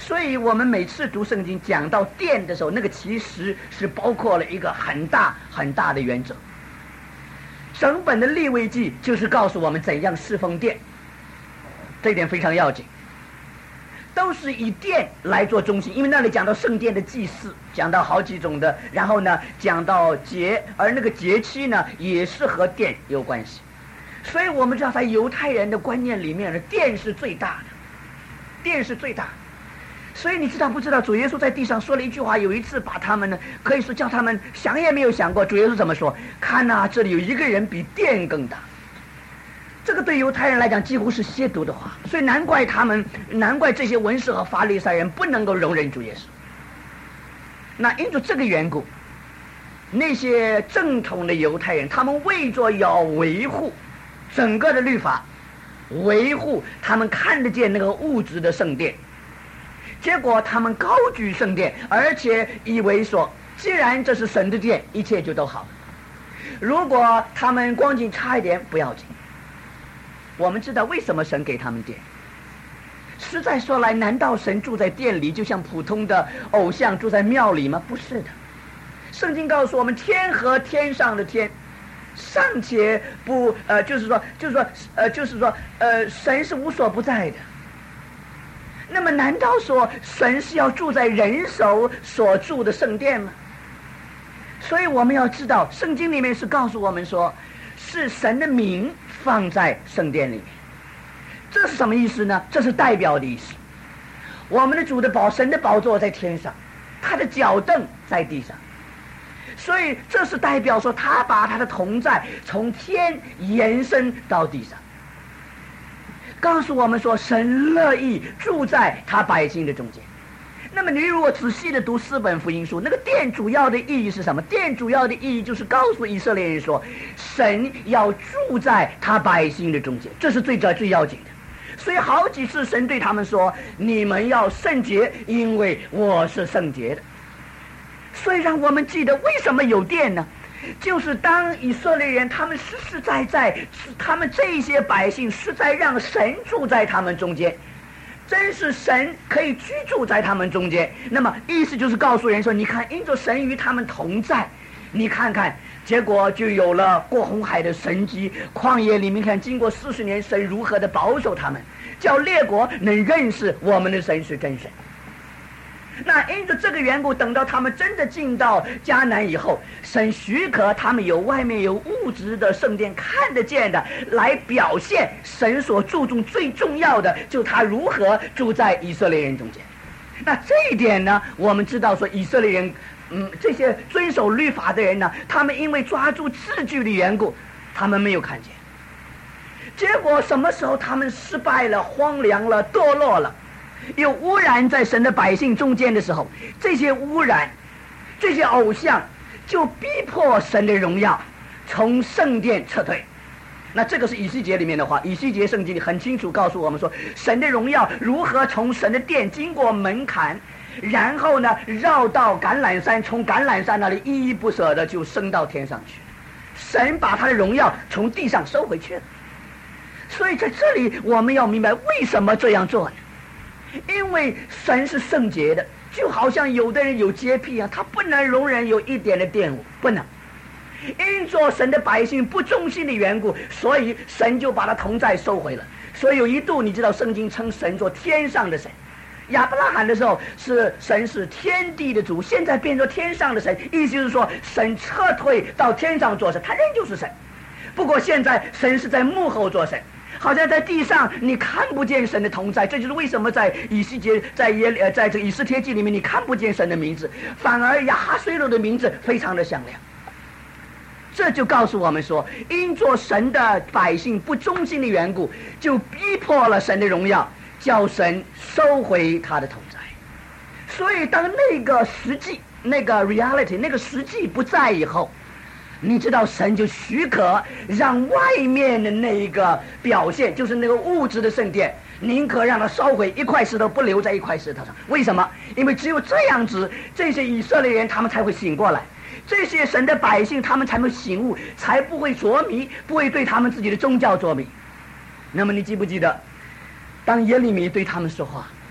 所以我们每次读圣经讲到殿的时候，那个其实是包括了一个很大很大的原则。整本的利未记就是告诉我们怎样侍奉殿，这一点非常要紧，都是以殿来做中心，因为那里讲到圣殿的祭祀，讲到好几种的，然后呢讲到节，而那个节期呢也是和殿有关系。所以我们知道在犹太人的观念里面呢，殿是最大的，殿是最大的。所以你知道不知道主耶稣在地上说了一句话，有一次把他们呢可以说叫他们想也没有想过。主耶稣怎么说？看啊，这里有一个人比殿更大。这个对犹太人来讲几乎是亵渎的话，所以难怪他们难怪这些文士和法利赛人不能够容忍主耶稣。那因着这个缘故，那些正统的犹太人他们为着要维护整个的律法，维护他们看得见那个物质的圣殿，结果他们高举圣殿，而且以为说既然这是神的殿，一切就都好了。如果他们光景差一点不要紧。我们知道为什么神给他们殿，实在说来，难道神住在殿里就像普通的偶像住在庙里吗？不是的。圣经告诉我们，天和天上的天尚且不呃就是说就是说呃就是说呃神是无所不在的。那么难道说神是要住在人手所住的圣殿吗？所以我们要知道，圣经里面是告诉我们说，是神的名放在圣殿里面。这是什么意思呢？这是代表的意思。我们的主的宝神的宝座在天上，他的脚凳在地上，所以这是代表说他把他的同在从天延伸到地上，告诉我们说神乐意住在他百姓的中间。那么你如果仔细的读四本福音书，那个殿主要的意义是什么？殿主要的意义就是告诉以色列人说，神要住在他百姓的中间，这是最最要紧的。所以好几次神对他们说，你们要圣洁，因为我是圣洁的。所以让我们记得为什么有殿呢？就是当以色列人他们实实在在，他们这些百姓实在让神住在他们中间，真是神可以居住在他们中间。那么意思就是告诉人说，你看因着神与他们同在，你看看结果就有了过红海的神迹，旷野里面看经过四十年神如何的保守他们，叫列国能认识我们的神是真神。那因着这个缘故，等到他们真的进到迦南以后，神许可他们有外面有物质的圣殿看得见的，来表现神所注重最重要的，就是他如何住在以色列人中间。那这一点呢，我们知道说以色列人嗯，这些遵守律法的人呢，他们因为抓住字句的缘故，他们没有看见。结果什么时候他们失败了、荒凉了、堕落了，有污染在神的百姓中间的时候，这些污染、这些偶像就逼迫神的荣耀从圣殿撤退。那这个是以西结里面的话，以西结圣经里很清楚告诉我们说，神的荣耀如何从神的殿经过门槛，然后呢绕到橄榄山，从橄榄山那里依依不舍的就升到天上去，神把他的荣耀从地上收回去了。所以在这里我们要明白为什么这样做呢？因为神是圣洁的，就好像有的人有洁癖啊，他不能容忍有一点的玷污，不能。因着神的百姓不忠心的缘故，所以神就把他同在收回了。所以有一度你知道圣经称神做天上的神，亚伯拉罕的时候是神是天地的主，现在变作天上的神，意思就是说神撤退到天上做神，他仍旧是神，不过现在神是在幕后做神，好像在地上你看不见神的同在。这就是为什么在以西结在耶呃在这个以斯帖记里面你看不见神的名字，反而亚哈随鲁的名字非常的响亮。这就告诉我们说，因着神的百姓不忠心的缘故，就逼迫了神的荣耀，叫神收回他的同在。所以当那个实际那个 reality 那个实际不在以后，你知道神就许可让外面的那一个表现，就是那个物质的圣殿，宁可让它烧毁一块石头，不留在一块石头上。为什么？因为只有这样子，这些以色列人他们才会醒过来，这些神的百姓他们才能醒悟，才不会着迷，不会对他们自己的宗教着迷。那么你记不记得当耶利米对他们说话，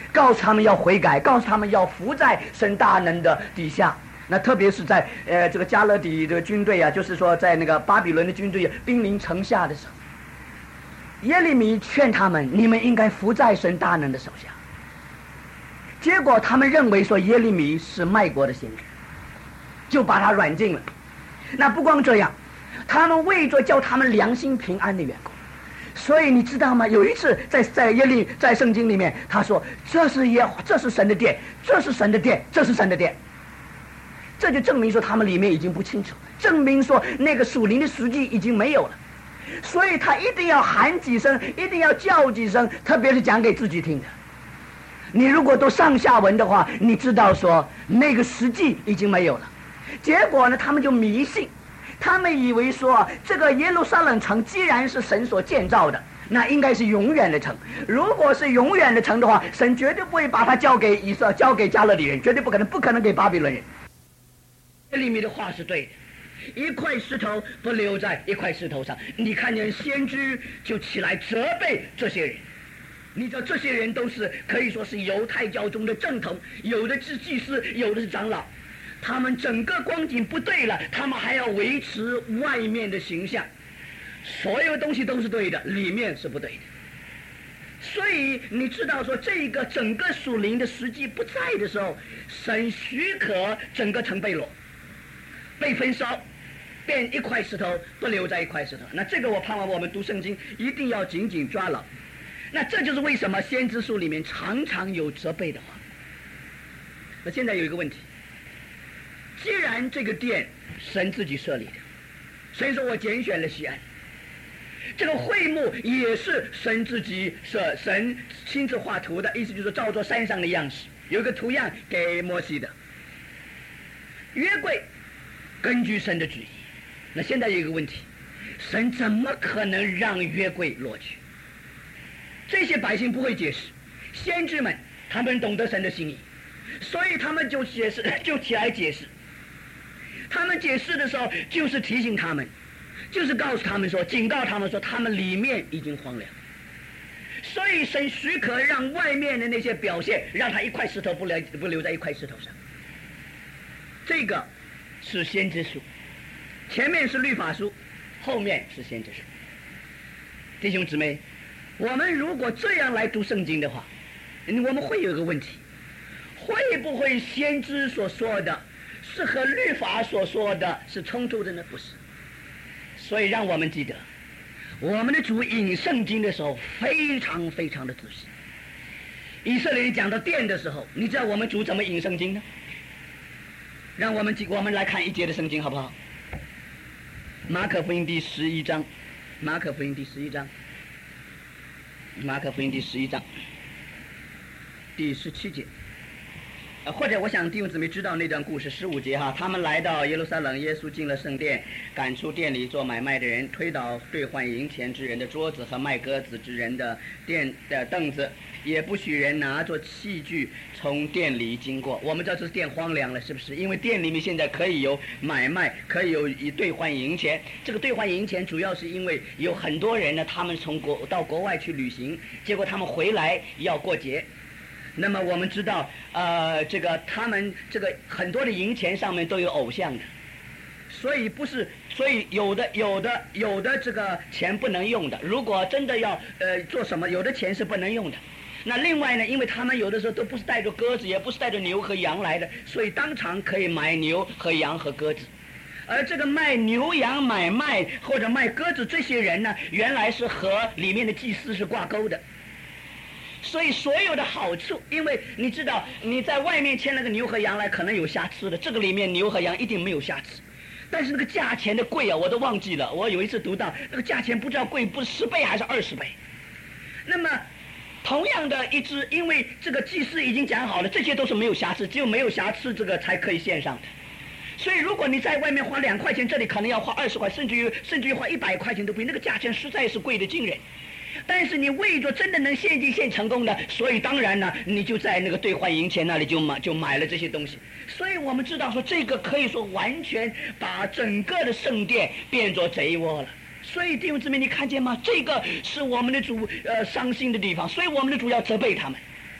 告诉他们要悔改，告诉他们要伏在神大能的底下。那特别是在呃这个加勒底这个军队啊，就是说在那个巴比伦的军队兵临城下的时候，耶利米劝他们，你们应该伏在神大能的手下。结果他们认为说耶利米是卖国的先知，就把他软禁了。那不光这样，他们为着叫他们良心平安的缘故，所以你知道吗？有一次在在耶利在圣经里面，他说这是耶这是神的殿，这是神的殿，这是神的殿。这就证明说他们里面已经不清楚，证明说那个属灵的实际已经没有了。所以他一定要喊几声，一定要叫几声，特别是讲给自己听的。你如果都上下文的话，你知道说那个实际已经没有了。结果呢，他们就迷信，他们以为说这个耶路撒冷城既然是神所建造的，那应该是永远的城。如果是永远的城的话，神绝对不会把它交给以色交给加勒底人，绝对不可能，不可能给巴比伦人。这里面的话是对的。一块石头不留在一块石头上，你看见先知就起来责备这些人。你知道这些人都是可以说是犹太教中的正统，有的是祭司，有的是长老，他们整个光景不对了，他们还要维持外面的形象，所有东西都是对的，里面是不对的。所以你知道说这个整个属灵的实际不在的时候，神许可整个城被掳，被焚烧，变一块石头不留在一块石头。那这个我盼望我们读圣经一定要紧紧抓牢。那这就是为什么先知书里面常常有责备的话。那现在有一个问题，既然这个殿神自己设立的，神说我拣选了西安，这个会幕也是神自己设，神亲自画图的，意思就是照着山上的样式，有一个图样给摩西的。约柜根据神的旨意。那现在有一个问题，神怎么可能让约柜落去？这些百姓不会解释，先知们他们懂得神的心意，所以他们就解释，就起来解释。他们解释的时候，就是提醒他们，就是告诉他们说，警告他们说，他们里面已经荒凉。所以神许可让外面的那些表现，让他一块石头不留不留在一块石头上。这个是先知书，前面是律法书，后面是先知书。弟兄姊妹，我们如果这样来读圣经的话，我们会有一个问题，会不会先知所说的是和律法所说的是冲突的呢？不是。所以让我们记得，我们的主引圣经的时候非常非常的仔细。以色列人讲到殿的时候，你知道我们主怎么引圣经呢？让我们我们来看一节的圣经好不好？马可福音第十一章，马可福音第十一章，马可福音第十一章第十七节。呃，或者我想弟兄姊妹知道那段故事，十五节哈，他们来到耶路撒冷，耶稣进了圣殿，赶出店里做买卖的人，推倒兑换银钱之人的桌子和卖鸽子之人的店的凳子，也不许人拿着器具从店里经过。我们知道这是店荒凉了，是不是？因为店里面现在可以有买卖，可以有以兑换银钱。这个兑换银钱主要是因为有很多人呢，他们从国到国外去旅行，结果他们回来要过节。那么我们知道，呃，这个他们这个很多的银钱上面都有偶像的，所以不是，所以有的有的有的这个钱不能用的。如果真的要呃做什么，有的钱是不能用的。那另外呢，因为他们有的时候都不是带着鸽子，也不是带着牛和羊来的，所以当场可以买牛和羊和鸽子。而这个卖牛羊买卖或者卖鸽子这些人呢，原来是和里面的祭司是挂钩的。所以所有的好处，因为你知道你在外面牵了个牛和羊来可能有瑕疵的，这个里面牛和羊一定没有瑕疵，但是那个价钱的贵啊，我都忘记了。我有一次读到那个价钱不知道贵不是十倍还是二十倍。那么同样的一只，因为这个祭司已经讲好了，这些都是没有瑕疵，只有没有瑕疵这个才可以献上的。所以如果你在外面花两块钱，这里可能要花二十块，甚至于甚至于花一百块钱都不一定，那个价钱实在是贵得惊人。但是你为着真的能献祭献成功的，所以当然呢，你就在那个兑换银钱那里就买就买了这些东西。所以我们知道说，这个可以说完全把整个的圣殿变作贼窝了。所以弟兄姊妹，你看见吗？这个是我们的主呃伤心的地方，所以我们的主要责备他们。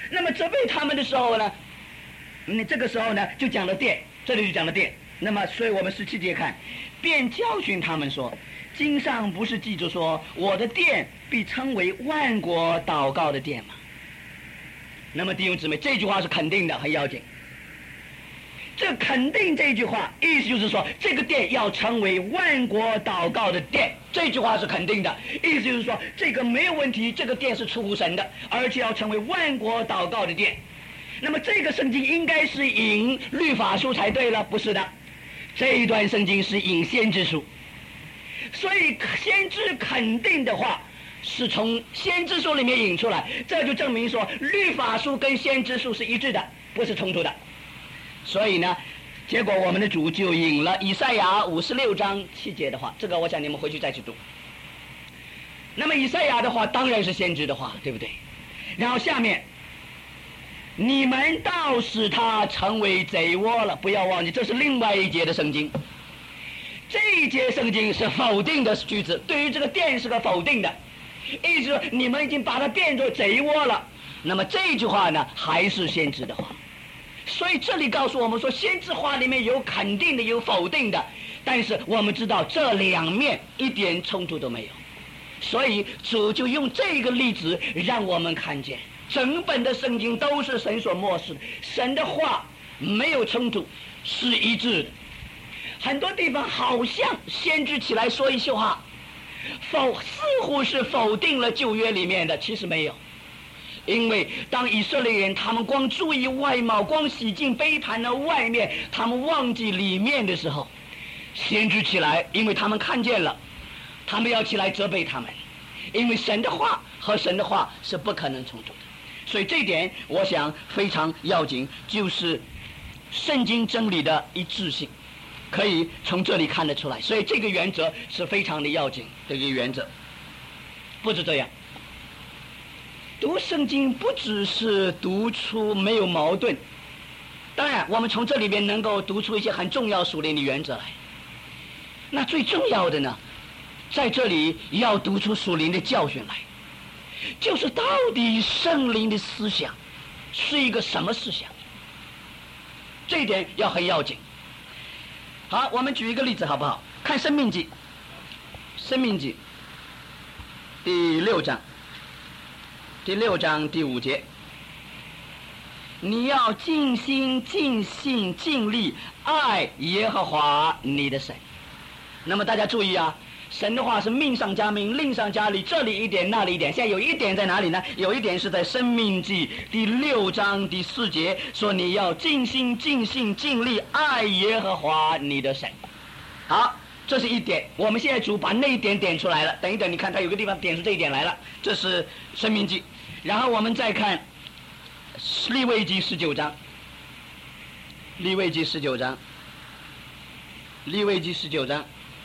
那么责备他们的时候呢，你这个时候呢就讲了殿，这里就讲了殿。那么所以我们十七节看，便教训他们说，经上不是记着说，我的殿必称为万国祷告的殿吗？那么弟兄姊妹，这句话是肯定的，很要紧。这肯定这句话意思就是说，这个殿要成为万国祷告的殿，这句话是肯定的，意思就是说这个没有问题，这个殿是出乎神的，而且要成为万国祷告的殿。那么这个圣经应该是引律法书才对了，不是的，这一段圣经是引先知书，所以先知肯定的话是从先知书里面引出来，这就证明说律法书跟先知书是一致的，不是冲突的。所以呢，结果我们的主就引了以赛亚五十六章七节的话，这个我想你们回去再去读。那么以赛亚的话当然是先知的话，对不对？然后下面，你们倒使他成为贼窝了，不要忘记这是另外一节的圣经。这一节圣经是否定的句子，对于这个殿是个否定的，意思说你们已经把它变作贼窝了。那么这句话呢还是先知的话。所以这里告诉我们说，先知话里面有肯定的，有否定的，但是我们知道这两面一点冲突都没有。所以主就用这个例子让我们看见，整本的圣经都是神所默示的，神的话没有冲突，是一致的。很多地方好像先知起来说一些话，否似乎是否定了旧约里面的，其实没有。因为当以色列人他们光注意外貌，光洗净杯盘的外面，他们忘记里面的时候，先知起来，因为他们看见了，他们要起来责备他们，因为神的话和神的话是不可能冲突的。所以这一点我想非常要紧，就是圣经真理的一致性，可以从这里看得出来。所以这个原则是非常的要紧的一个原则。不止这样，读圣经不只是读出没有矛盾，当然我们从这里边能够读出一些很重要属灵的原则来。那最重要的呢，在这里要读出属灵的教训来，就是到底圣灵的思想是一个什么思想，这一点要很要紧。好，我们举一个例子好不好？看申命记，申命记第六章第六章第五节，你要尽心尽性尽力爱耶和华你的神。那么大家注意啊，神的话是命上加命，令上加力，这里一点那里一点。现在有一点在哪里呢？有一点是在申命记第六章第四节，说你要尽心尽性尽力爱耶和华你的神。好，这是一点，我们现在主把那一点点出来了。等一等，你看他有个地方点出这一点来了，这是申命记。然后我们再看利未记十九章，利未记十九章，利未记十九章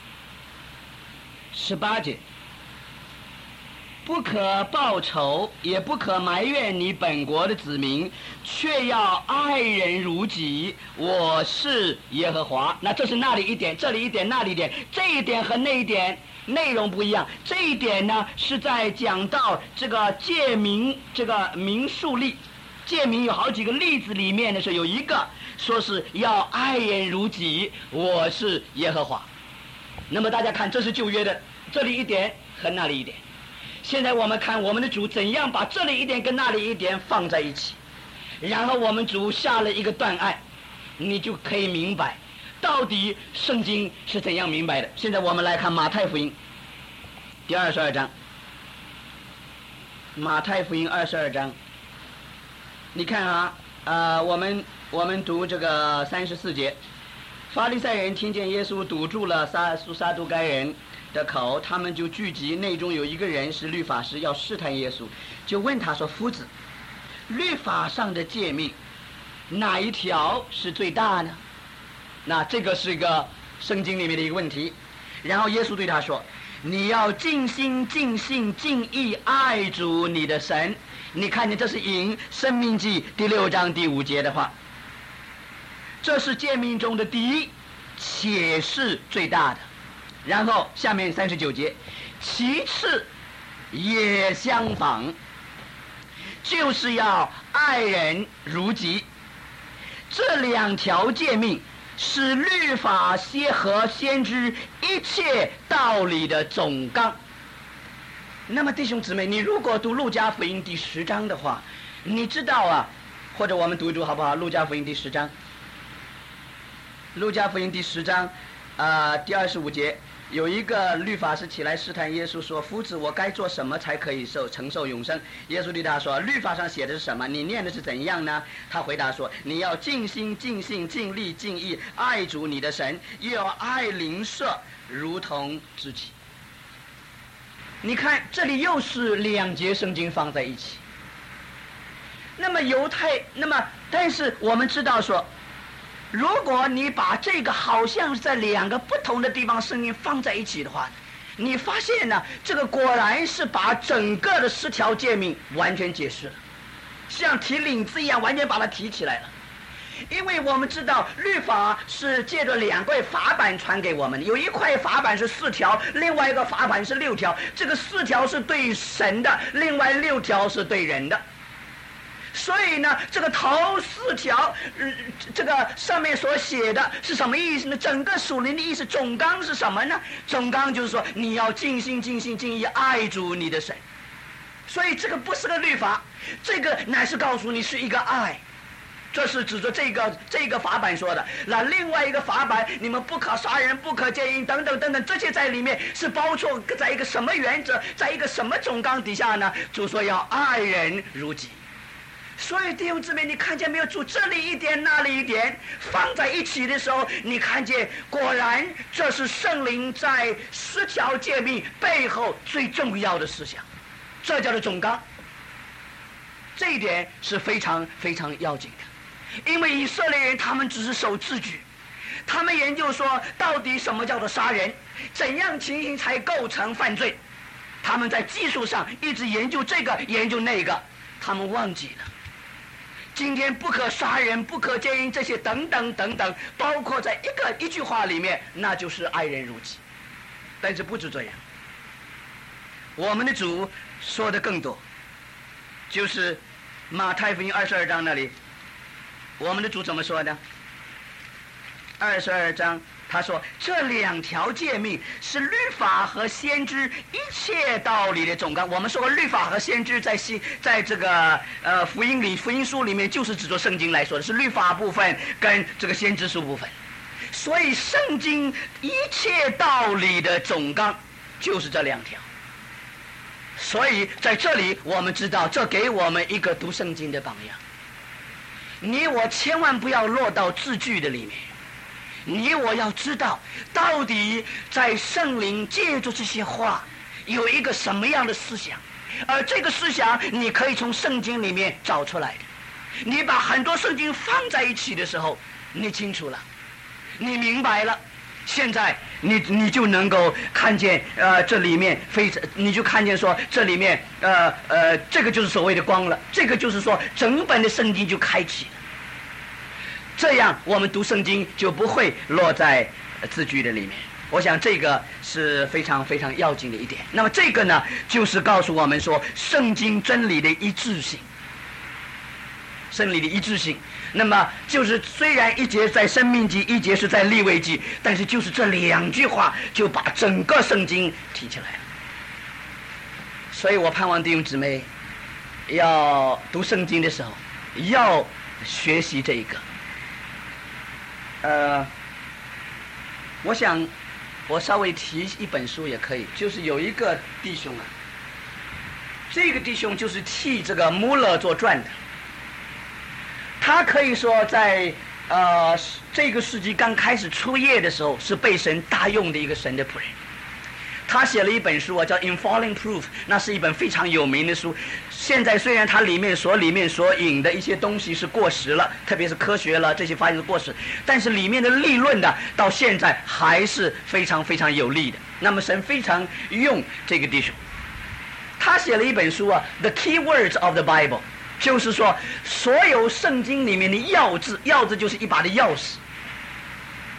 十八节，不可报仇，也不可埋怨你本国的子民，却要爱人如己，我是耶和华。那这是那里一点，这里一点，那里一点，这一点和那一点内容不一样。这一点呢是在讲到这个诫民，这个民数例，诫民有好几个例子里面的时候，有一个说是要爱人如己，我是耶和华。那么大家看，这是旧约的，这里一点和那里一点。现在我们看我们的主怎样把这里一点跟那里一点放在一起，然后我们主下了一个断案，你就可以明白到底圣经是怎样明白的。现在我们来看马太福音第二十二章，马太福音二十二章，你看啊，呃，我们我们读这个三十四节，法利赛人听见耶稣堵住了撒撒都该人的口，他们就聚集，内中有一个人是律法师，要试探耶稣，就问他说：夫子，律法上的诫命哪一条是最大呢？那这个是一个圣经里面的一个问题。然后耶稣对他说：你要尽心尽性尽意爱主你的神。你看见这是引申命记第六章第五节的话，这是诫命中的第一，且是最大的。然后下面三十九节，其次也相仿， 就是要爱人如己。这两条诫命是律法和先知一切道理的总纲。那么弟兄姊妹，你如果读路加福音第十章的话，你知道啊，或者我们读一读好不好？路加福音第十章，路加福音第十章啊、呃，第二十五节，有一个律法师起来试探耶稣说：“夫子，我该做什么才可以受承受永生？”耶稣对他说：“律法上写的是什么？你念的是怎样呢？”他回答说：“你要尽心、尽性、尽力、尽意爱主你的神，又要爱邻舍如同自己。”你看，这里又是两节圣经放在一起。那么犹太，那么但是我们知道说，如果你把这个好像是在两个不同的地方圣经放在一起的话，你发现呢，这个果然是把整个的十条诫命完全解释了，像提领子一样完全把它提起来了。因为我们知道律法是借着两块法板传给我们的，有一块法板是四条，另外一个法板是六条，这个四条是对神的，另外六条是对人的。所以呢，这个头四条、呃，这个上面所写的是什么意思呢？整个属灵的意思总纲是什么呢？总纲就是说，你要尽心、尽心、尽意爱主你的神。所以这个不是个律法，这个乃是告诉你是一个爱。这是指着这个这个法版说的。那另外一个法版，你们不可杀人，不可奸淫，等等等等，这些在里面是包括在一个什么原则，在一个什么总纲底下呢？就说要爱人如己。所以弟兄姊妹，你看见没有？主这里一点那里一点放在一起的时候，你看见果然这是圣灵在十条诫命背后最重要的思想，这叫做总纲。这一点是非常非常要紧的，因为以色列人他们只是守秩序，他们研究说到底什么叫做杀人，怎样情形才构成犯罪，他们在技术上一直研究这个研究那个，他们忘记了今天不可杀人，不可奸淫，这些等等等等，包括在一个一句话里面，那就是爱人如己。但是不止这样，我们的主说的更多，就是马太福音二十二章那里，我们的主怎么说呢？二十二章他说，这两条诫命是律法和先知一切道理的总纲。我们说过，律法和先知在西在这个呃福音里福音书里面，就是指着圣经来说的，是律法部分跟这个先知书部分。所以圣经一切道理的总纲就是这两条。所以在这里我们知道，这给我们一个读圣经的榜样。你我千万不要落到字句的里面，你我要知道到底在圣灵借助这些话有一个什么样的思想，而这个思想你可以从圣经里面找出来的。你把很多圣经放在一起的时候，你清楚了，你明白了，现在你你就能够看见呃这里面非常，你就看见说这里面呃呃这个就是所谓的光了，这个就是说整本的圣经就开启了。这样我们读圣经就不会落在字句的里面。我想这个是非常非常要紧的一点。那么这个呢，就是告诉我们说圣经真理的一致性，真理的一致性。那么就是虽然一节在申命记，一节是在利未记，但是就是这两句话就把整个圣经提起来了。所以我盼望弟兄姊妹要读圣经的时候要学习这一个。呃，我想我稍微提一本书也可以，就是有一个弟兄啊，这个弟兄就是替这个穆勒做传的。他可以说在呃这个世纪刚开始出业的时候，是被神大用的一个神的仆人。他写了一本书啊，叫《Infalling Proof》，那是一本非常有名的书。现在虽然它里面所里面所引的一些东西是过时了，特别是科学了这些发现是过时，但是里面的立论的到现在还是非常非常有力的。那么神非常用这个弟兄，他写了一本书啊，《The Key Words of the Bible》，就是说所有圣经里面的要字，要字就是一把的钥匙。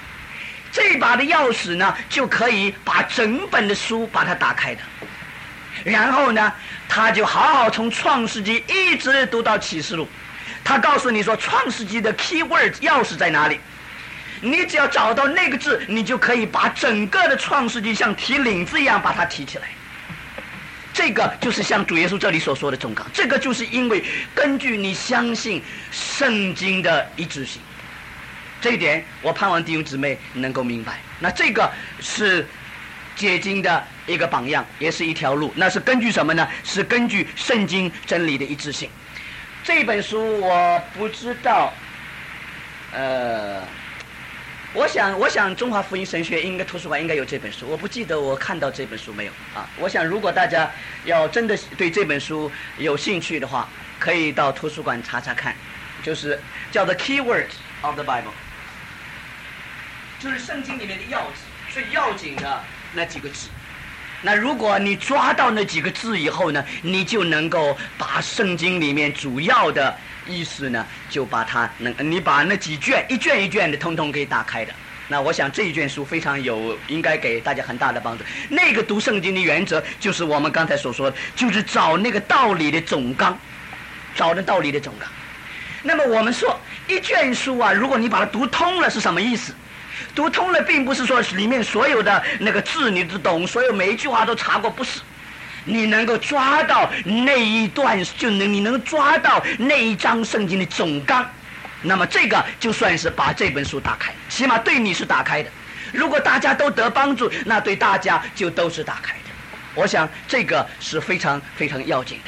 这把的钥匙呢，就可以把整本的书把它打开的。 然后呢，他就好好从创世纪一直读到启示录，他告诉你说创世纪的 key word 钥匙在哪里，你只要找到那个字，你就可以把整个的创世纪像提领子一样把它提起来。这个就是像主耶稣这里所说的重纲，这个就是因为根据你相信圣经的一致性，这一点我盼望弟兄姊妹能够明白。那这个是解经的一个榜样，也是一条路。那是根据什么呢？是根据圣经真理的一致性。这本书我不知道，呃，我想我想中华福音神学应该图书馆应该有这本书，我不记得我看到这本书没有啊。我想如果大家要真的对这本书有兴趣的话，可以到图书馆查查看，就是叫做 Key Words of the Bible， 就是圣经里面的要旨，最要紧的那几个字。那如果你抓到那几个字以后呢，你就能够把圣经里面主要的意思呢，就把它能，你把那几卷一卷一卷的通通给打开的。那我想这一卷书非常有，应该给大家很大的帮助。那个读圣经的原则就是我们刚才所说的，就是找那个道理的总纲，找那道理的总纲。那么我们说一卷书啊，如果你把它读通了是什么意思？读通了并不是说里面所有的那个字你都懂，所有每一句话都查过，不是。你能够抓到那一段，就能你能抓到那一章圣经的总纲，那么这个就算是把这本书打开，起码对你是打开的。如果大家都得帮助，那对大家就都是打开的。我想这个是非常非常要紧的。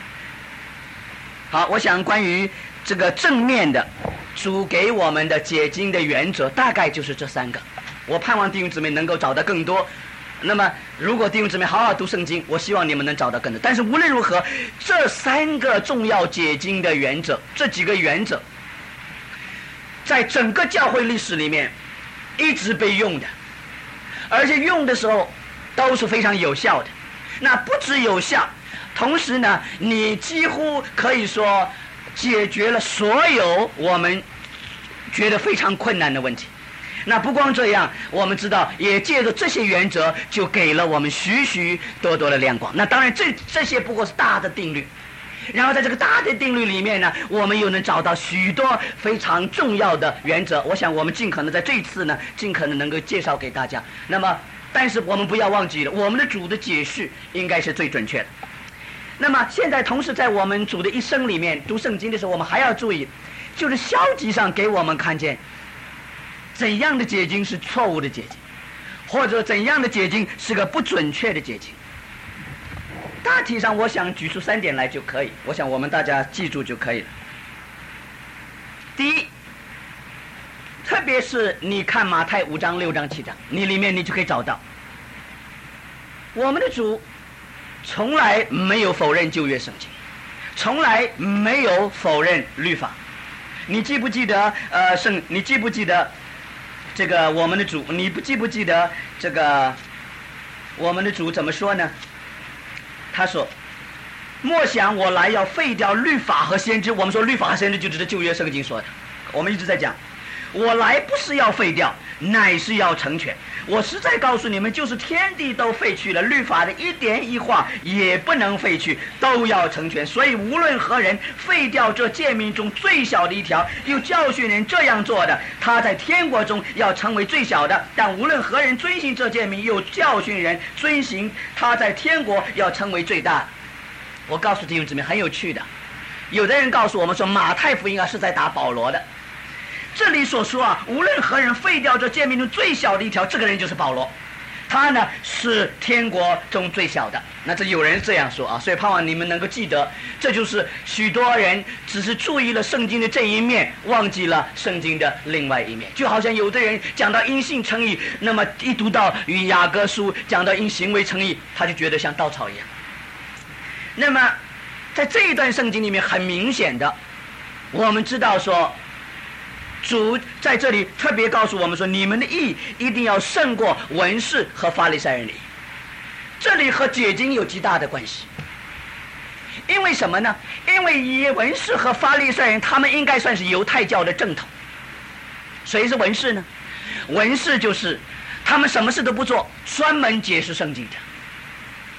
好，我想关于这个正面的主给我们的解经的原则，大概就是这三个。我盼望弟兄姊妹能够找到更多。那么如果弟兄姊妹好好读圣经，我希望你们能找到更多。但是无论如何，这三个重要解经的原则，这几个原则在整个教会历史里面一直被用的，而且用的时候都是非常有效的。那不只有效，同时呢，你几乎可以说解决了所有我们觉得非常困难的问题。那不光这样，我们知道也借着这些原则就给了我们许许多多的亮光。那当然这这些不过是大的定律，然后在这个大的定律里面呢，我们又能找到许多非常重要的原则。我想我们尽可能在这一次呢，尽可能能够介绍给大家。那么但是我们不要忘记了，我们的主的解释应该是最准确的。那么现在同时在我们主的一生里面读圣经的时候，我们还要注意，就是消极上给我们看见怎样的解经是错误的解经，或者怎样的解经是个不准确的解经。大体上我想举出三点来就可以，我想我们大家记住就可以了。第一，特别是你看马太五章六章七章，你里面你就可以找到我们的主从来没有否认旧约圣经，从来没有否认律法。你记不记得呃圣你记不记得这个我们的主，你不记不记得这个我们的主怎么说呢？他说莫想我来要废掉律法和先知。我们说律法和先知就指着旧约圣经说的，我们一直在讲我来不是要废掉，乃是要成全。我实在告诉你们，就是天地都废去了，律法的一点一画也不能废去，都要成全。所以无论何人废掉这诫命中最小的一条，又教训人这样做的，他在天国中要成为最小的；但无论何人遵行这诫命，又教训人遵行，他在天国要成为最大的。我告诉弟兄姊妹，很有趣的，有的人告诉我们说马太福音啊是在打保罗的。这里所说啊，无论何人废掉这诫命中最小的一条，这个人就是保罗，他呢是天国中最小的。那这有人这样说啊，所以盼望你们能够记得，这就是许多人只是注意了圣经的这一面，忘记了圣经的另外一面。就好像有的人讲到因信称义，那么一读到与雅各书讲到因行为称义，他就觉得像稻草一样。那么在这一段圣经里面，很明显的我们知道说，主在这里特别告诉我们说，你们的义一定要胜过文士和法利赛人的义。这里和解经有极大的关系。因为什么呢？因为文士和法利赛人他们应该算是犹太教的正统。谁是文士呢？文士就是他们什么事都不做，专门解释圣经的。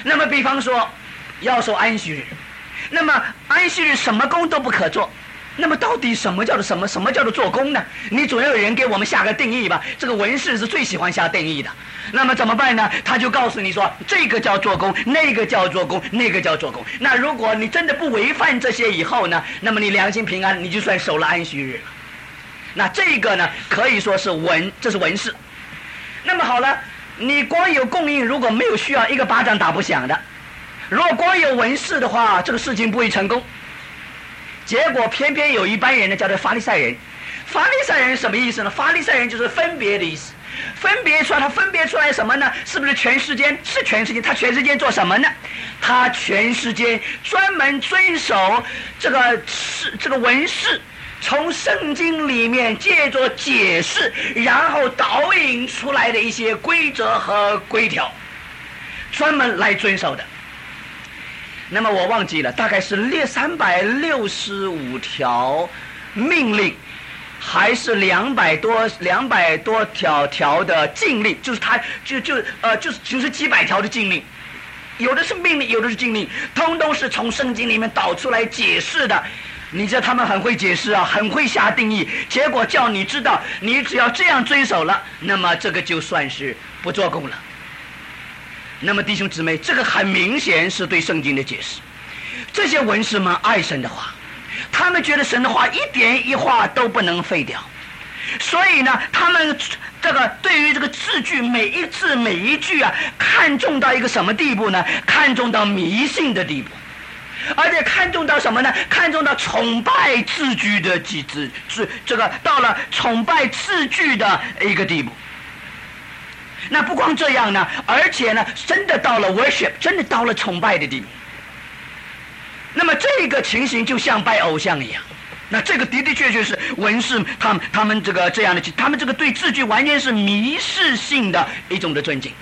那么比方说要守安息日，那么安息日什么工都不可做，那么到底什么叫做什么什么叫做做工呢？你总要有人给我们下个定义吧。这个文士是最喜欢下定义的。那么怎么办呢？他就告诉你说，这个叫做工，那个叫做工，那个叫做工。那如果你真的不违反这些以后呢，那么你良心平安，你就算守了安息日了。那这个呢，可以说是文，这是文士。那么好了，你光有供应，如果没有需要，一个巴掌打不响的。如果光有文士的话，这个事情不会成功。结果偏偏有一班人呢，叫做法利赛人。法利赛人什么意思呢？法利赛人就是分别的意思。分别出来，他分别出来什么呢？是不是全世间？是全世界。他全世界做什么呢？他全世界专门遵守这个是这个文士从圣经里面借着解释，然后导引出来的一些规则和规条，专门来遵守的。那么我忘记了，大概是列三百六十五条命令，还是两百多两百多条条的禁令，就是他就就呃就是就是几百条的禁令，有的是命令，有的是禁令，通通是从圣经里面导出来解释的。你知道他们很会解释啊，很会下定义，结果叫你知道，你只要这样遵守了，那么这个就算是不做工了。那么弟兄姊妹，这个很明显是对圣经的解释。这些文士们爱神的话，他们觉得神的话一点一画都不能废掉，所以呢，他们这个对于这个字句每一字每一句啊，看重到一个什么地步呢？看重到迷信的地步，而且看重到什么呢？看重到崇拜字句的几字，是这个到了崇拜字句的一个地步。那不光这样呢，而且呢，真的到了 worship， 真的到了崇拜的地步。那么这个情形就像拜偶像一样。那这个的的确确是文士他们他们这个这样的，他们这个对字句完全是迷失性的一种的尊敬。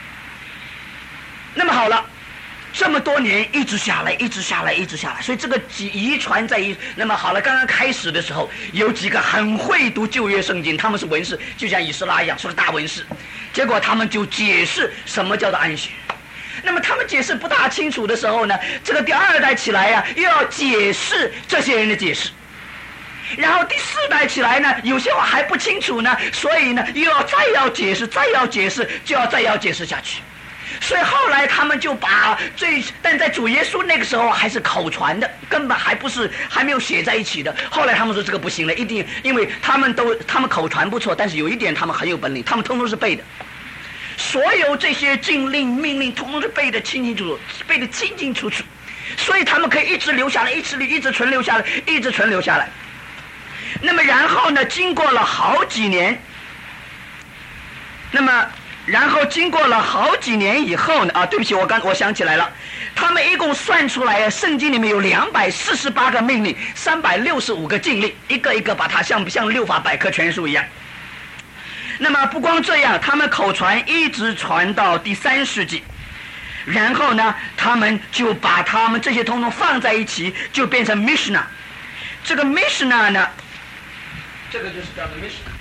那么好了，这么多年一直下来，一直下来，一直下来，所以这个遗传在一。那么好了，刚刚开始的时候，有几个很会读旧约圣经，他们是文士，就像以斯拉一样，说是大文士。结果他们就解释什么叫做安息。那么他们解释不大清楚的时候呢，这个第二代起来呀、啊，又要解释这些人的解释。然后第四代起来呢，有些话还不清楚呢，所以呢，又要再要解释，再要解释，就要再要解释下去。所以后来他们就把这，但在主耶稣那个时候还是口传的，根本还不是还没有写在一起的。后来他们说这个不行了，一定，因为他们都他们口传不错，但是有一点他们很有本领，他们通通是背的。所有这些禁令命令通通是背得清清楚楚，背得清清楚楚，所以他们可以一直留下来，一直一直存留下来，一直存留下来。那么然后呢，经过了好几年，那么然后经过了好几年以后呢，啊，对不起，我刚我想起来了，他们一共算出来，圣经里面有两百四十八个命令，三百六十五个禁令，一个一个把它像像六法百科全书一样。那么不光这样，他们口传一直传到第三世纪，然后呢，他们就把他们这些通通放在一起，就变成 Mishnah。这个 Mishnah 呢，这个就是叫做 Mishnah，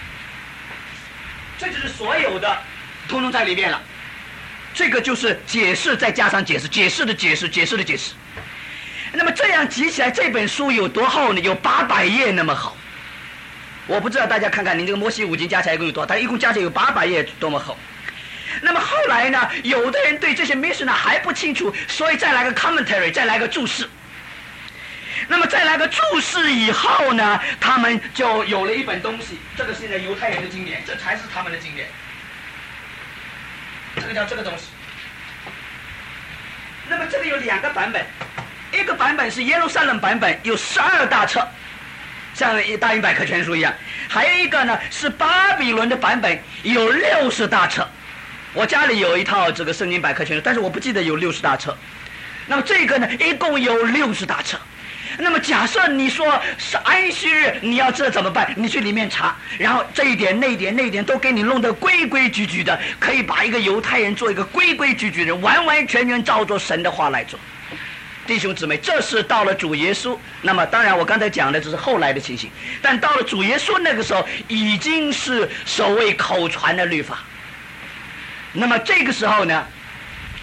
这就是所有的通通在里面了。这个就是解释再加上解释，解释的解释，解释的解释。那么这样集起来，这本书有多厚呢？有八百页那么厚。我不知道大家看看，您这个摩西五经加起来一共有多少？它一共加起来有八百页，多么厚。那么后来呢，有的人对这些 Mishnah 还不清楚，所以再来个 commentary， 再来个注释。那么再来个注释以后呢，他们就有了一本东西，这个是现在犹太人的经典，这才是他们的经典。这个叫这个东西。那么这个有两个版本，一个版本是耶路撒冷版本，有十二大册，像大英百科全书一样；还有一个呢是巴比伦的版本，有六十大册。我家里有一套这个圣经百科全书，但是我不记得有六十大册。那么这个呢，一共有六十大册。那么假设你说是安息日，你要这怎么办？你去里面查，然后这一点那一点那一点都给你弄得规规矩矩的，可以把一个犹太人做一个规规矩矩的人，完完全全照着神的话来做。弟兄姊妹，这是到了主耶稣。那么当然我刚才讲的只是后来的情形，但到了主耶稣那个时候，已经是所谓口传的律法。那么这个时候呢，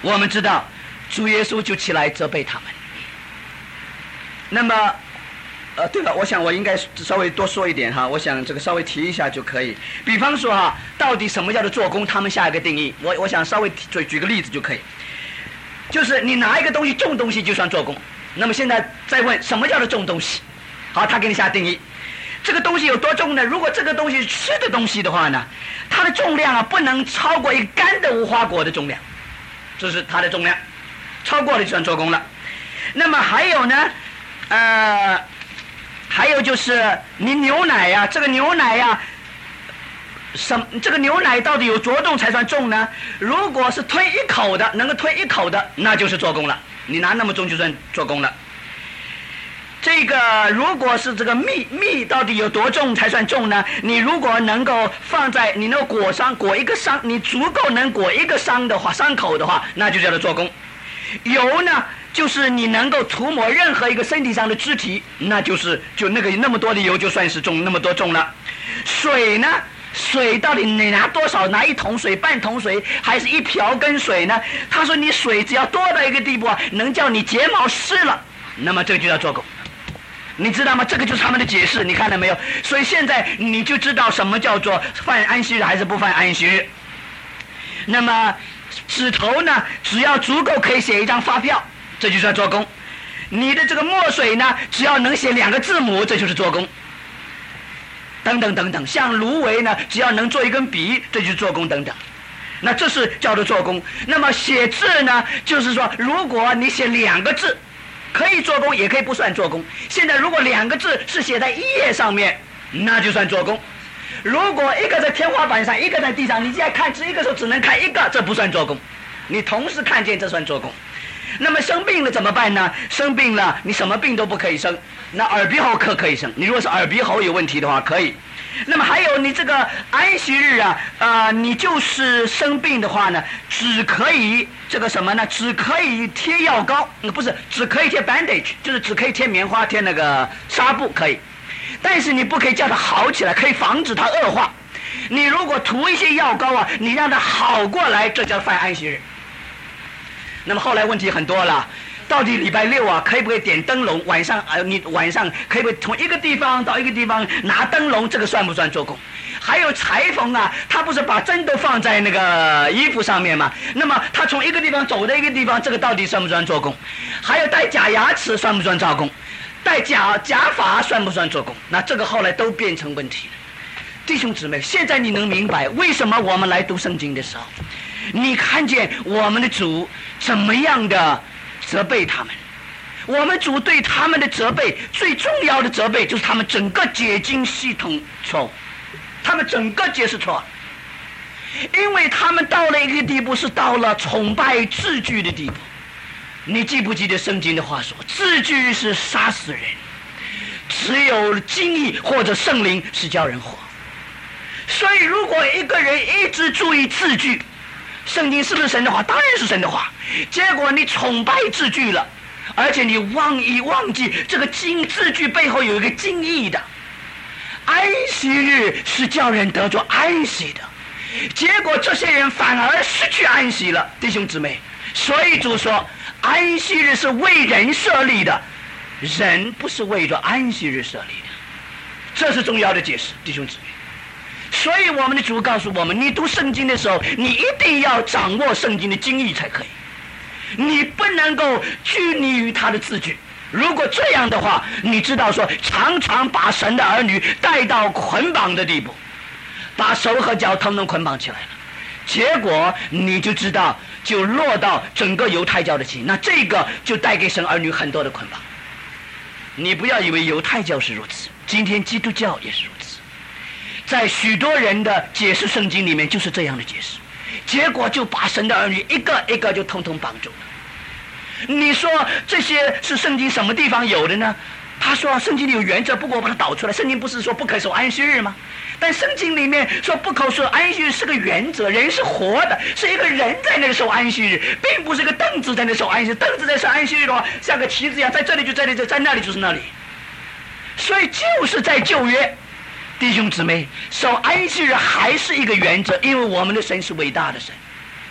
我们知道主耶稣就起来责备他们。那么呃，对了，我想我应该稍微多说一点哈，我想这个稍微提一下就可以。比方说哈，到底什么叫做做工？他们下一个定义，我我想稍微举举个例子就可以。就是你拿一个东西重东西就算做工。那么现在再问什么叫做重东西？好，他给你下定义。这个东西有多重呢？如果这个东西是吃的东西的话呢，它的重量啊不能超过一个干的无花果的重量，这是它的重量，超过了就算做工了。那么还有呢，呃，还有就是你牛奶呀、啊，这个牛奶呀、啊，什这个牛奶到底有多重才算重呢？如果是吞一口的，能够吞一口的，那就是做工了。你拿那么重就算做工了。这个如果是这个蜜蜜到底有多重才算重呢？你如果能够放在你那个裹伤裹一个伤，你足够能裹一个伤的话，伤口的话，那就叫做做工。油呢，就是你能够涂抹任何一个身体上的肢体，那就是就那个那么多的油就算是重那么多重了。水呢？水到底你拿多少？拿一桶水、半桶水，还是一瓢羹水呢？他说你水只要多到一个地步啊，能叫你睫毛湿了，那么这就叫做工。你知道吗？这个就是他们的解释，你看到没有？所以现在你就知道什么叫做犯安息日还是不犯安息日。那么指头呢，只要足够可以写一张发票，这就算做工。你的这个墨水呢，只要能写两个字母，这就是做工。等等等等，像芦苇呢，只要能做一根笔，这就是做工等等。那这是叫做做工。那么写字呢，就是说，如果你写两个字，可以做工，也可以不算做工。现在如果两个字是写在一页上面，那就算做工。如果一个在天花板上，一个在地上，你现在看只一个时候只能看一个，这不算做工。你同时看见，这算做工。那么生病了怎么办呢？生病了，你什么病都不可以生。那耳鼻喉科可以生，你如果是耳鼻喉有问题的话，可以。那么还有你这个安息日啊，呃，你就是生病的话呢，只可以这个什么呢？只可以贴药膏，呃、不是，只可以贴 bandage， 就是只可以贴棉花、贴那个纱布可以，但是你不可以叫它好起来，可以防止它恶化。你如果涂一些药膏啊，你让它好过来，这叫犯安息日。那么后来问题很多了。到底礼拜六啊，可以不可以点灯笼？晚上呃，你晚上可以不可以从一个地方到一个地方拿灯笼？这个算不算做工？还有裁缝啊，他不是把针都放在那个衣服上面吗？那么他从一个地方走到一个地方，这个到底算不算做工？还有戴假牙齿算不算做工？戴假假发算不算做工？那这个后来都变成问题了。弟兄姊妹，现在你能明白为什么我们来读圣经的时候，你看见我们的主怎么样的责备他们？我们主对他们的责备，最重要的责备就是他们整个解经系统错误，他们整个解释错了，因为他们到了一个地步，是到了崇拜字句的地步。你记不记得圣经的话说，字句是杀死人，只有经义或者圣灵是叫人活。所以如果一个人一直注意字句，圣经是不是神的话？当然是神的话。结果你崇拜字句了，而且你忘一忘记这个经字句背后有一个经义的。安息日是叫人得着安息的，结果这些人反而失去安息了，弟兄姊妹。所以主说，安息日是为人设立的，人不是为着安息日设立的，这是重要的解释，弟兄姊妹。所以我们的主告诉我们，你读圣经的时候，你一定要掌握圣经的经义才可以，你不能够拘泥于他的字句。如果这样的话，你知道说，常常把神的儿女带到捆绑的地步，把手和脚统统捆绑起来了，结果你就知道就落到整个犹太教的情，那这个就带给神儿女很多的捆绑。你不要以为犹太教是如此，今天基督教也是如此。在许多人的解释圣经里面就是这样的解释，结果就把神的儿女一个一个就统统绑住了。你说这些是圣经什么地方有的呢？他说圣经里有原则，不过我把它导出来。圣经不是说不可守安息日吗？但圣经里面说不可守安息日是个原则，人是活的，是一个人在那里守安息日，并不是一个凳子在那守安息日。凳子在守安息日的话，像个旗子一样，在这里就这里，在那里就是那里。所以就是在旧约，弟兄姊妹，守安息日还是一个原则，因为我们的神是伟大的神。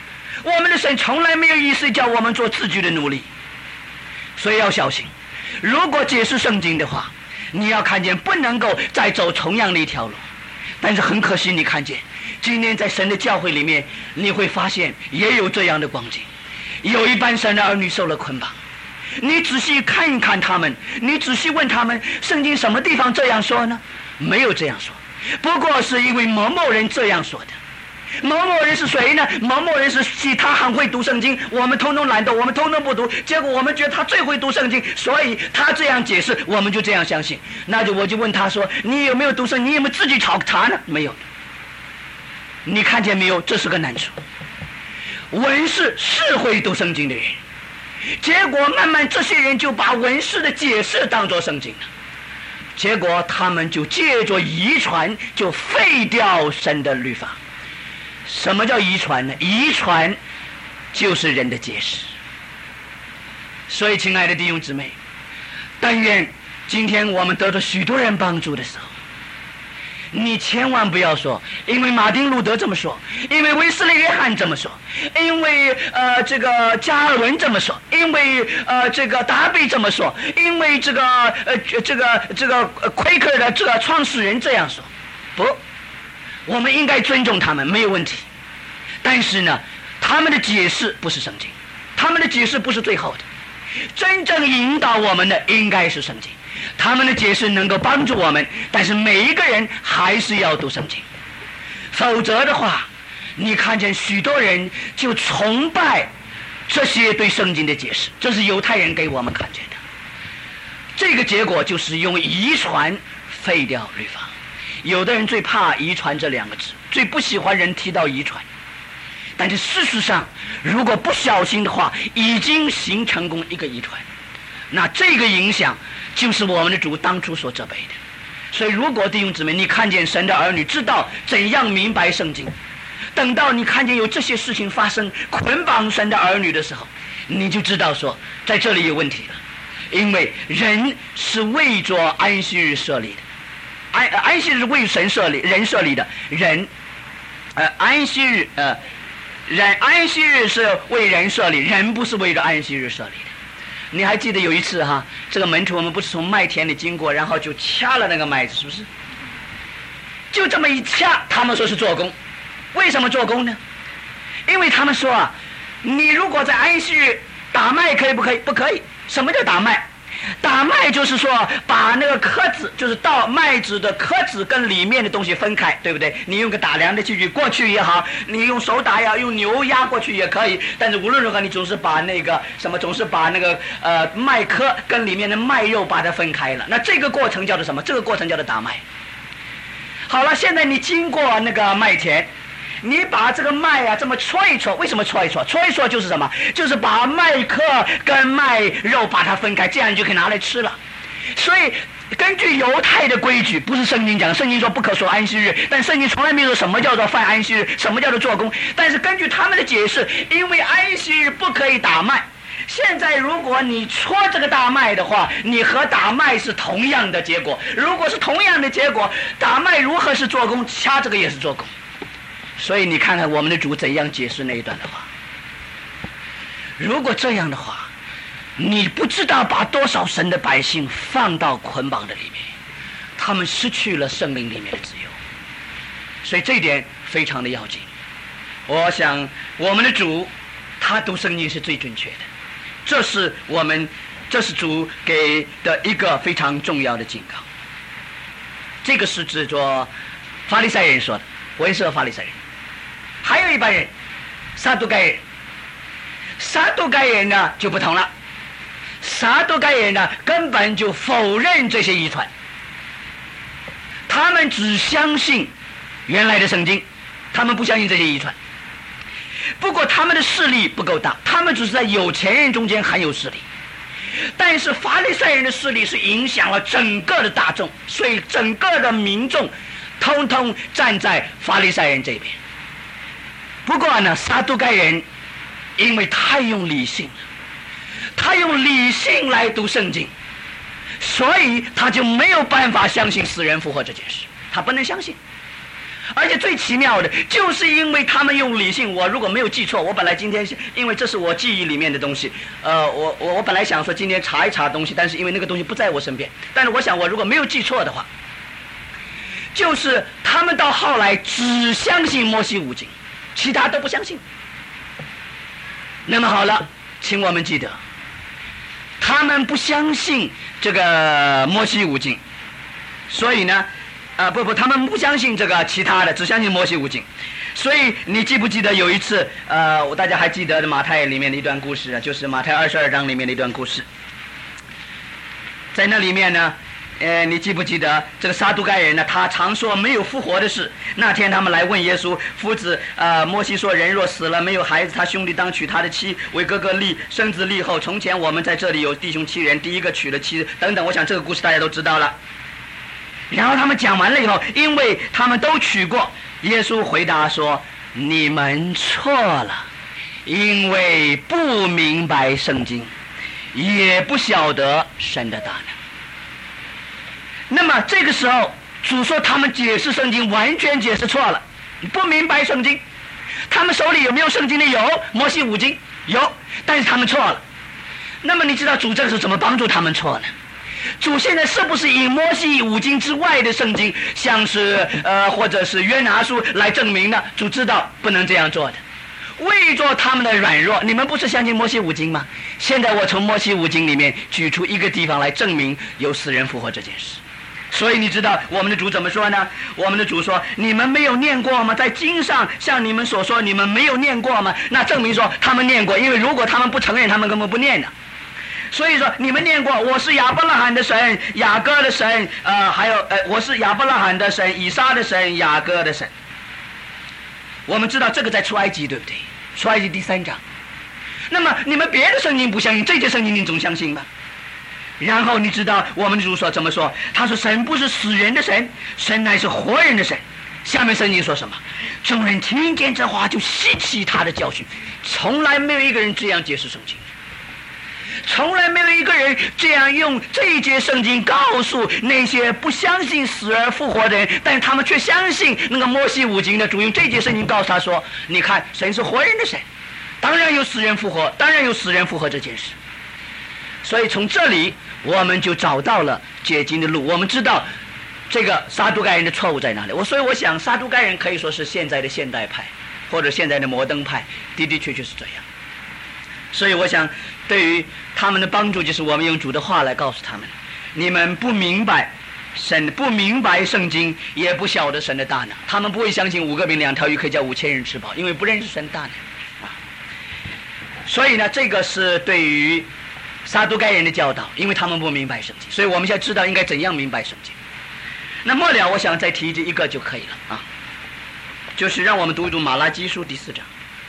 我们的神从来没有意思叫我们做自己的奴隶，所以要小心。如果解释圣经的话，你要看见不能够再走同样的一条路。但是很可惜，你看见今天在神的教会里面，你会发现也有这样的光景，有一班神的儿女受了捆绑。你仔细看一看他们，你仔细问他们，圣经什么地方这样说呢？没有这样说，不过是因为某某人这样说的。某某人是谁呢？某某人是其他很会读圣经，我们通通懒惰，我们通通不读，结果我们觉得他最会读圣经，所以他这样解释，我们就这样相信。那就我就问他说，你有没有读圣经？你有没有自己查查呢？没有。你看见没有？这是个难处。文士是会读圣经的人，结果慢慢这些人就把文士的解释当作圣经了，结果他们就借着遗传就废掉神的律法。什么叫遗传呢？遗传就是人的解释。所以亲爱的弟兄姊妹，但愿今天我们得到许多人帮助的时候，你千万不要说因为马丁路德这么说，因为威斯利约翰这么说，因为呃这个加尔文这么说，因为呃这个达比这么说，因为这个呃这个这个奎克的这个创始人这样说。不，我们应该尊重他们，没有问题。但是呢，他们的解释不是圣经，他们的解释不是最后的，真正引导我们的应该是圣经。他们的解释能够帮助我们，但是每一个人还是要读圣经，否则的话，你看见许多人就崇拜这些对圣经的解释，这是犹太人给我们看见的。这个结果就是用遗传废掉律法。有的人最怕遗传这两个字，最不喜欢人提到遗传，但是事实上如果不小心的话，已经形成功一个遗传，那这个影响就是我们的主当初所责备的。所以如果弟兄姊妹你看见神的儿女知道怎样明白圣经，等到你看见有这些事情发生捆绑神的儿女的时候，你就知道说在这里有问题了。因为人是为着安息日设立的，安安息日是为神设立，人设立的。人，呃，安息日，呃，人安息日是为人设立，人不是为着安息日设立的。你还记得有一次哈，这个门徒我们不是从麦田里经过，然后就掐了那个麦子，是不是？就这么一掐，他们说是做工。为什么做工呢？因为他们说啊，你如果在安息日打麦可以不可以？不可以。什么叫打麦？打麦就是说把那个壳子，就是稻麦子的壳子跟里面的东西分开，对不对？你用个打粮的器具过去也好，你用手打呀，用牛压过去也可以，但是无论如何你总是把那个什么，总是把那个呃麦壳跟里面的麦肉把它分开了。那这个过程叫做什么？这个过程叫做打麦。好了，现在你经过那个麦田，你把这个麦啊这么搓一搓，为什么搓一搓？搓一搓就是什么？就是把麦壳跟麦肉把它分开，这样你就可以拿来吃了。所以根据犹太的规矩，不是圣经讲，圣经说不可守安息日，但圣经从来没有说什么叫做犯安息日，什么叫做做工。但是根据他们的解释，因为安息日不可以打麦，现在如果你搓这个大麦的话，你和打麦是同样的结果。如果是同样的结果，打麦如何是做工？掐这个也是做工。所以你看看我们的主怎样解释那一段的话。如果这样的话，你不知道把多少神的百姓放到捆绑的里面，他们失去了圣灵里面的自由。所以这一点非常的要紧。我想我们的主他读圣经是最准确的，这是我们这是主给的一个非常重要的警告。这个是指着法利赛人说的，文士和法利赛人。还有一班人，撒都该人。撒都该人呢就不同了，撒都该人呢根本就否认这些遗传，他们只相信原来的圣经，他们不相信这些遗传。不过他们的势力不够大，他们只是在有钱人中间很有势力，但是法利赛人的势力是影响了整个的大众，所以整个的民众通通站在法利赛人这边。不过呢，撒都该人因为太用理性了，他用理性来读圣经，所以他就没有办法相信死人复活这件事，他不能相信。 而且最奇妙的就是因为他们用理性，我如果没有记错，我本来今天因为这是我记忆里面的东西，呃，我我我本来想说今天查一查东西，但是因为那个东西不在我身边，但是我想我如果没有记错的话，就是他们到后来只相信摩西五经，其他都不相信。那么好了，请我们记得，他们不相信这个摩西五经，所以呢。啊、呃、不不，他们不相信这个其他的，只相信摩西五经。所以你记不记得有一次，呃，大家还记得马太里面的一段故事啊，就是马太二十二章里面的一段故事。在那里面呢，呃，你记不记得这个撒都该人呢？他常说没有复活的事。那天他们来问耶稣，夫子，呃，摩西说人若死了没有孩子，他兄弟当娶他的妻为哥哥立，生子立后。从前我们在这里有弟兄七人，第一个娶了妻等等。我想这个故事大家都知道了。然后他们讲完了以后，因为他们都娶过，耶稣回答说：“你们错了，因为不明白圣经，也不晓得神的大能。”那么这个时候，主说他们解释圣经完全解释错了，不明白圣经。他们手里有没有圣经的？有，摩西五经有，但是他们错了。那么你知道主这个时候怎么帮助他们错呢？主现在是不是以摩西五经之外的圣经，像是呃或者是约拿书来证明呢？主知道不能这样做的，为着他们的软弱。你们不是相信摩西五经吗？现在我从摩西五经里面举出一个地方来证明有死人复活这件事。所以你知道我们的主怎么说呢？我们的主说：“你们没有念过吗？在经上像你们所说，你们没有念过吗？”那证明说他们念过，因为如果他们不承认，他们根本不念的。所以说你们念过，我是亚伯拉罕的神，雅各的神，呃，还有呃，我是亚伯拉罕的神，以撒的神，雅各的神。我们知道这个在出埃及，对不对？出埃及第三章。那么你们别的圣经不相信，这些圣经你总相信吧？然后你知道我们的主说怎么说？他说神不是死人的神，神乃是活人的神。下面圣经说什么？众人听见这话就吸取他的教训，从来没有一个人这样解释圣经。从来没有一个人这样用这一节圣经告诉那些不相信死而复活的人，但是他们却相信那个摩西五经的主，用这节圣经告诉他说：“你看，神是活人的神，当然有死人复活，当然有死人复活这件事。”所以从这里我们就找到了解经的路。我们知道这个撒都该人的错误在哪里。我所以我想，撒都该人可以说是现在的现代派，或者现在的摩登派，的的确确是这样。所以我想对于他们的帮助就是我们用主的话来告诉他们：你们不明白神，不明白圣经，也不晓得神的大能。他们不会相信五个饼两条鱼可以叫五千人吃饱，因为不认识神的大能啊。所以呢，这个是对于撒都该人的教导，因为他们不明白圣经，所以我们现在知道应该怎样明白圣经。那末了我想再提这一个就可以了啊，就是让我们读一读马拉基书第四章。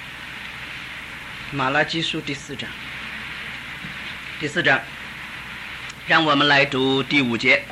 马拉基书第四章，第四章，让我们来读第五节。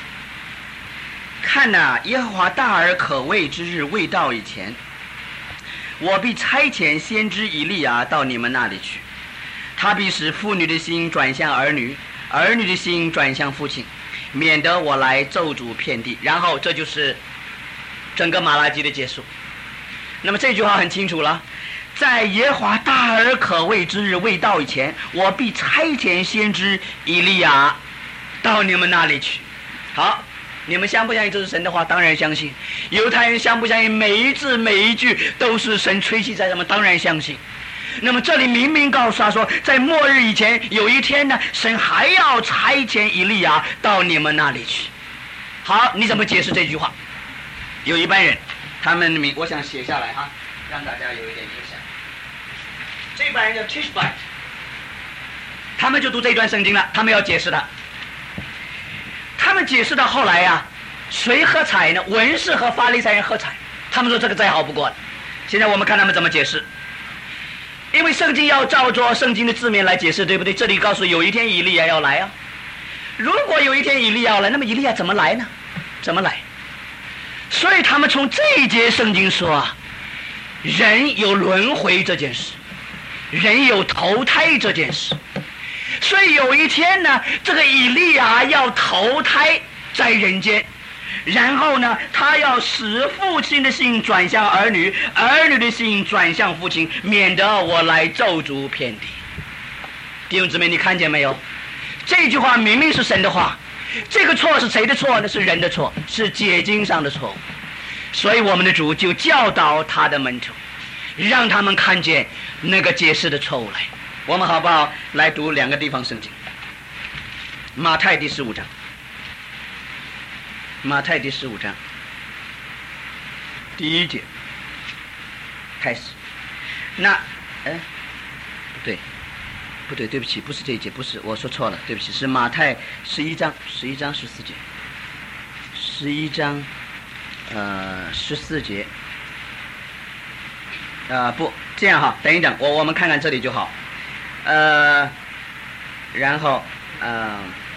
看哪、啊，耶和华大而可畏之日未到以前，我必差遣先知以利亚到你们那里去，他必使妇女的心转向儿女，儿女的心转向父亲，免得我来咒诅遍地。然后这就是整个马拉基的结束。那么这句话很清楚了。在耶和华大而可畏之日未到以前，我必差遣先知以利亚到你们那里去。好，你们相不相信这是神的话？当然相信。犹太人相不相信每一字每一句都是神吹气在他们？当然相信。那么这里明明告诉他说，在末日以前有一天呢，神还要差遣以利亚到你们那里去。好，你怎么解释这句话？有一般人，他们的名我想写下来哈，让大家有一点印象。这班人叫 Tishbite， 他们就读这一段圣经了，他们要解释它。他们解释到后来呀、啊，谁喝彩呢？文士和法利赛人喝彩，他们说这个再好不过了。现在我们看他们怎么解释，因为圣经要照着圣经的字面来解释，对不对？这里告诉有一天以利亚要来啊，如果有一天以利亚要来，那么以利亚怎么来呢？怎么来？所以他们从这一节圣经说啊，人有轮回这件事，人有投胎这件事，所以有一天呢，这个以利亚要投胎在人间， 然后呢，他要使父亲的心转向儿女，儿女的心转向父亲，免得我来咒诅遍地。弟兄姊妹，你看见没有？这句话明明是神的话，这个错是谁的错呢？是人的错，是解经上的错误。所以我们的主就教导他的门徒，让他们看见那个解释的错误来。我们好不好来读两个地方圣经？马太第十五章，马太第十五章第一节开始。那哎，不对不对对不起，不是这一节，不是，我说错了，对不起，是马太十一章十一章十四节，十一章呃十四节。呃不，这样哈，等一等，我我们看看这里就好。呃然后呃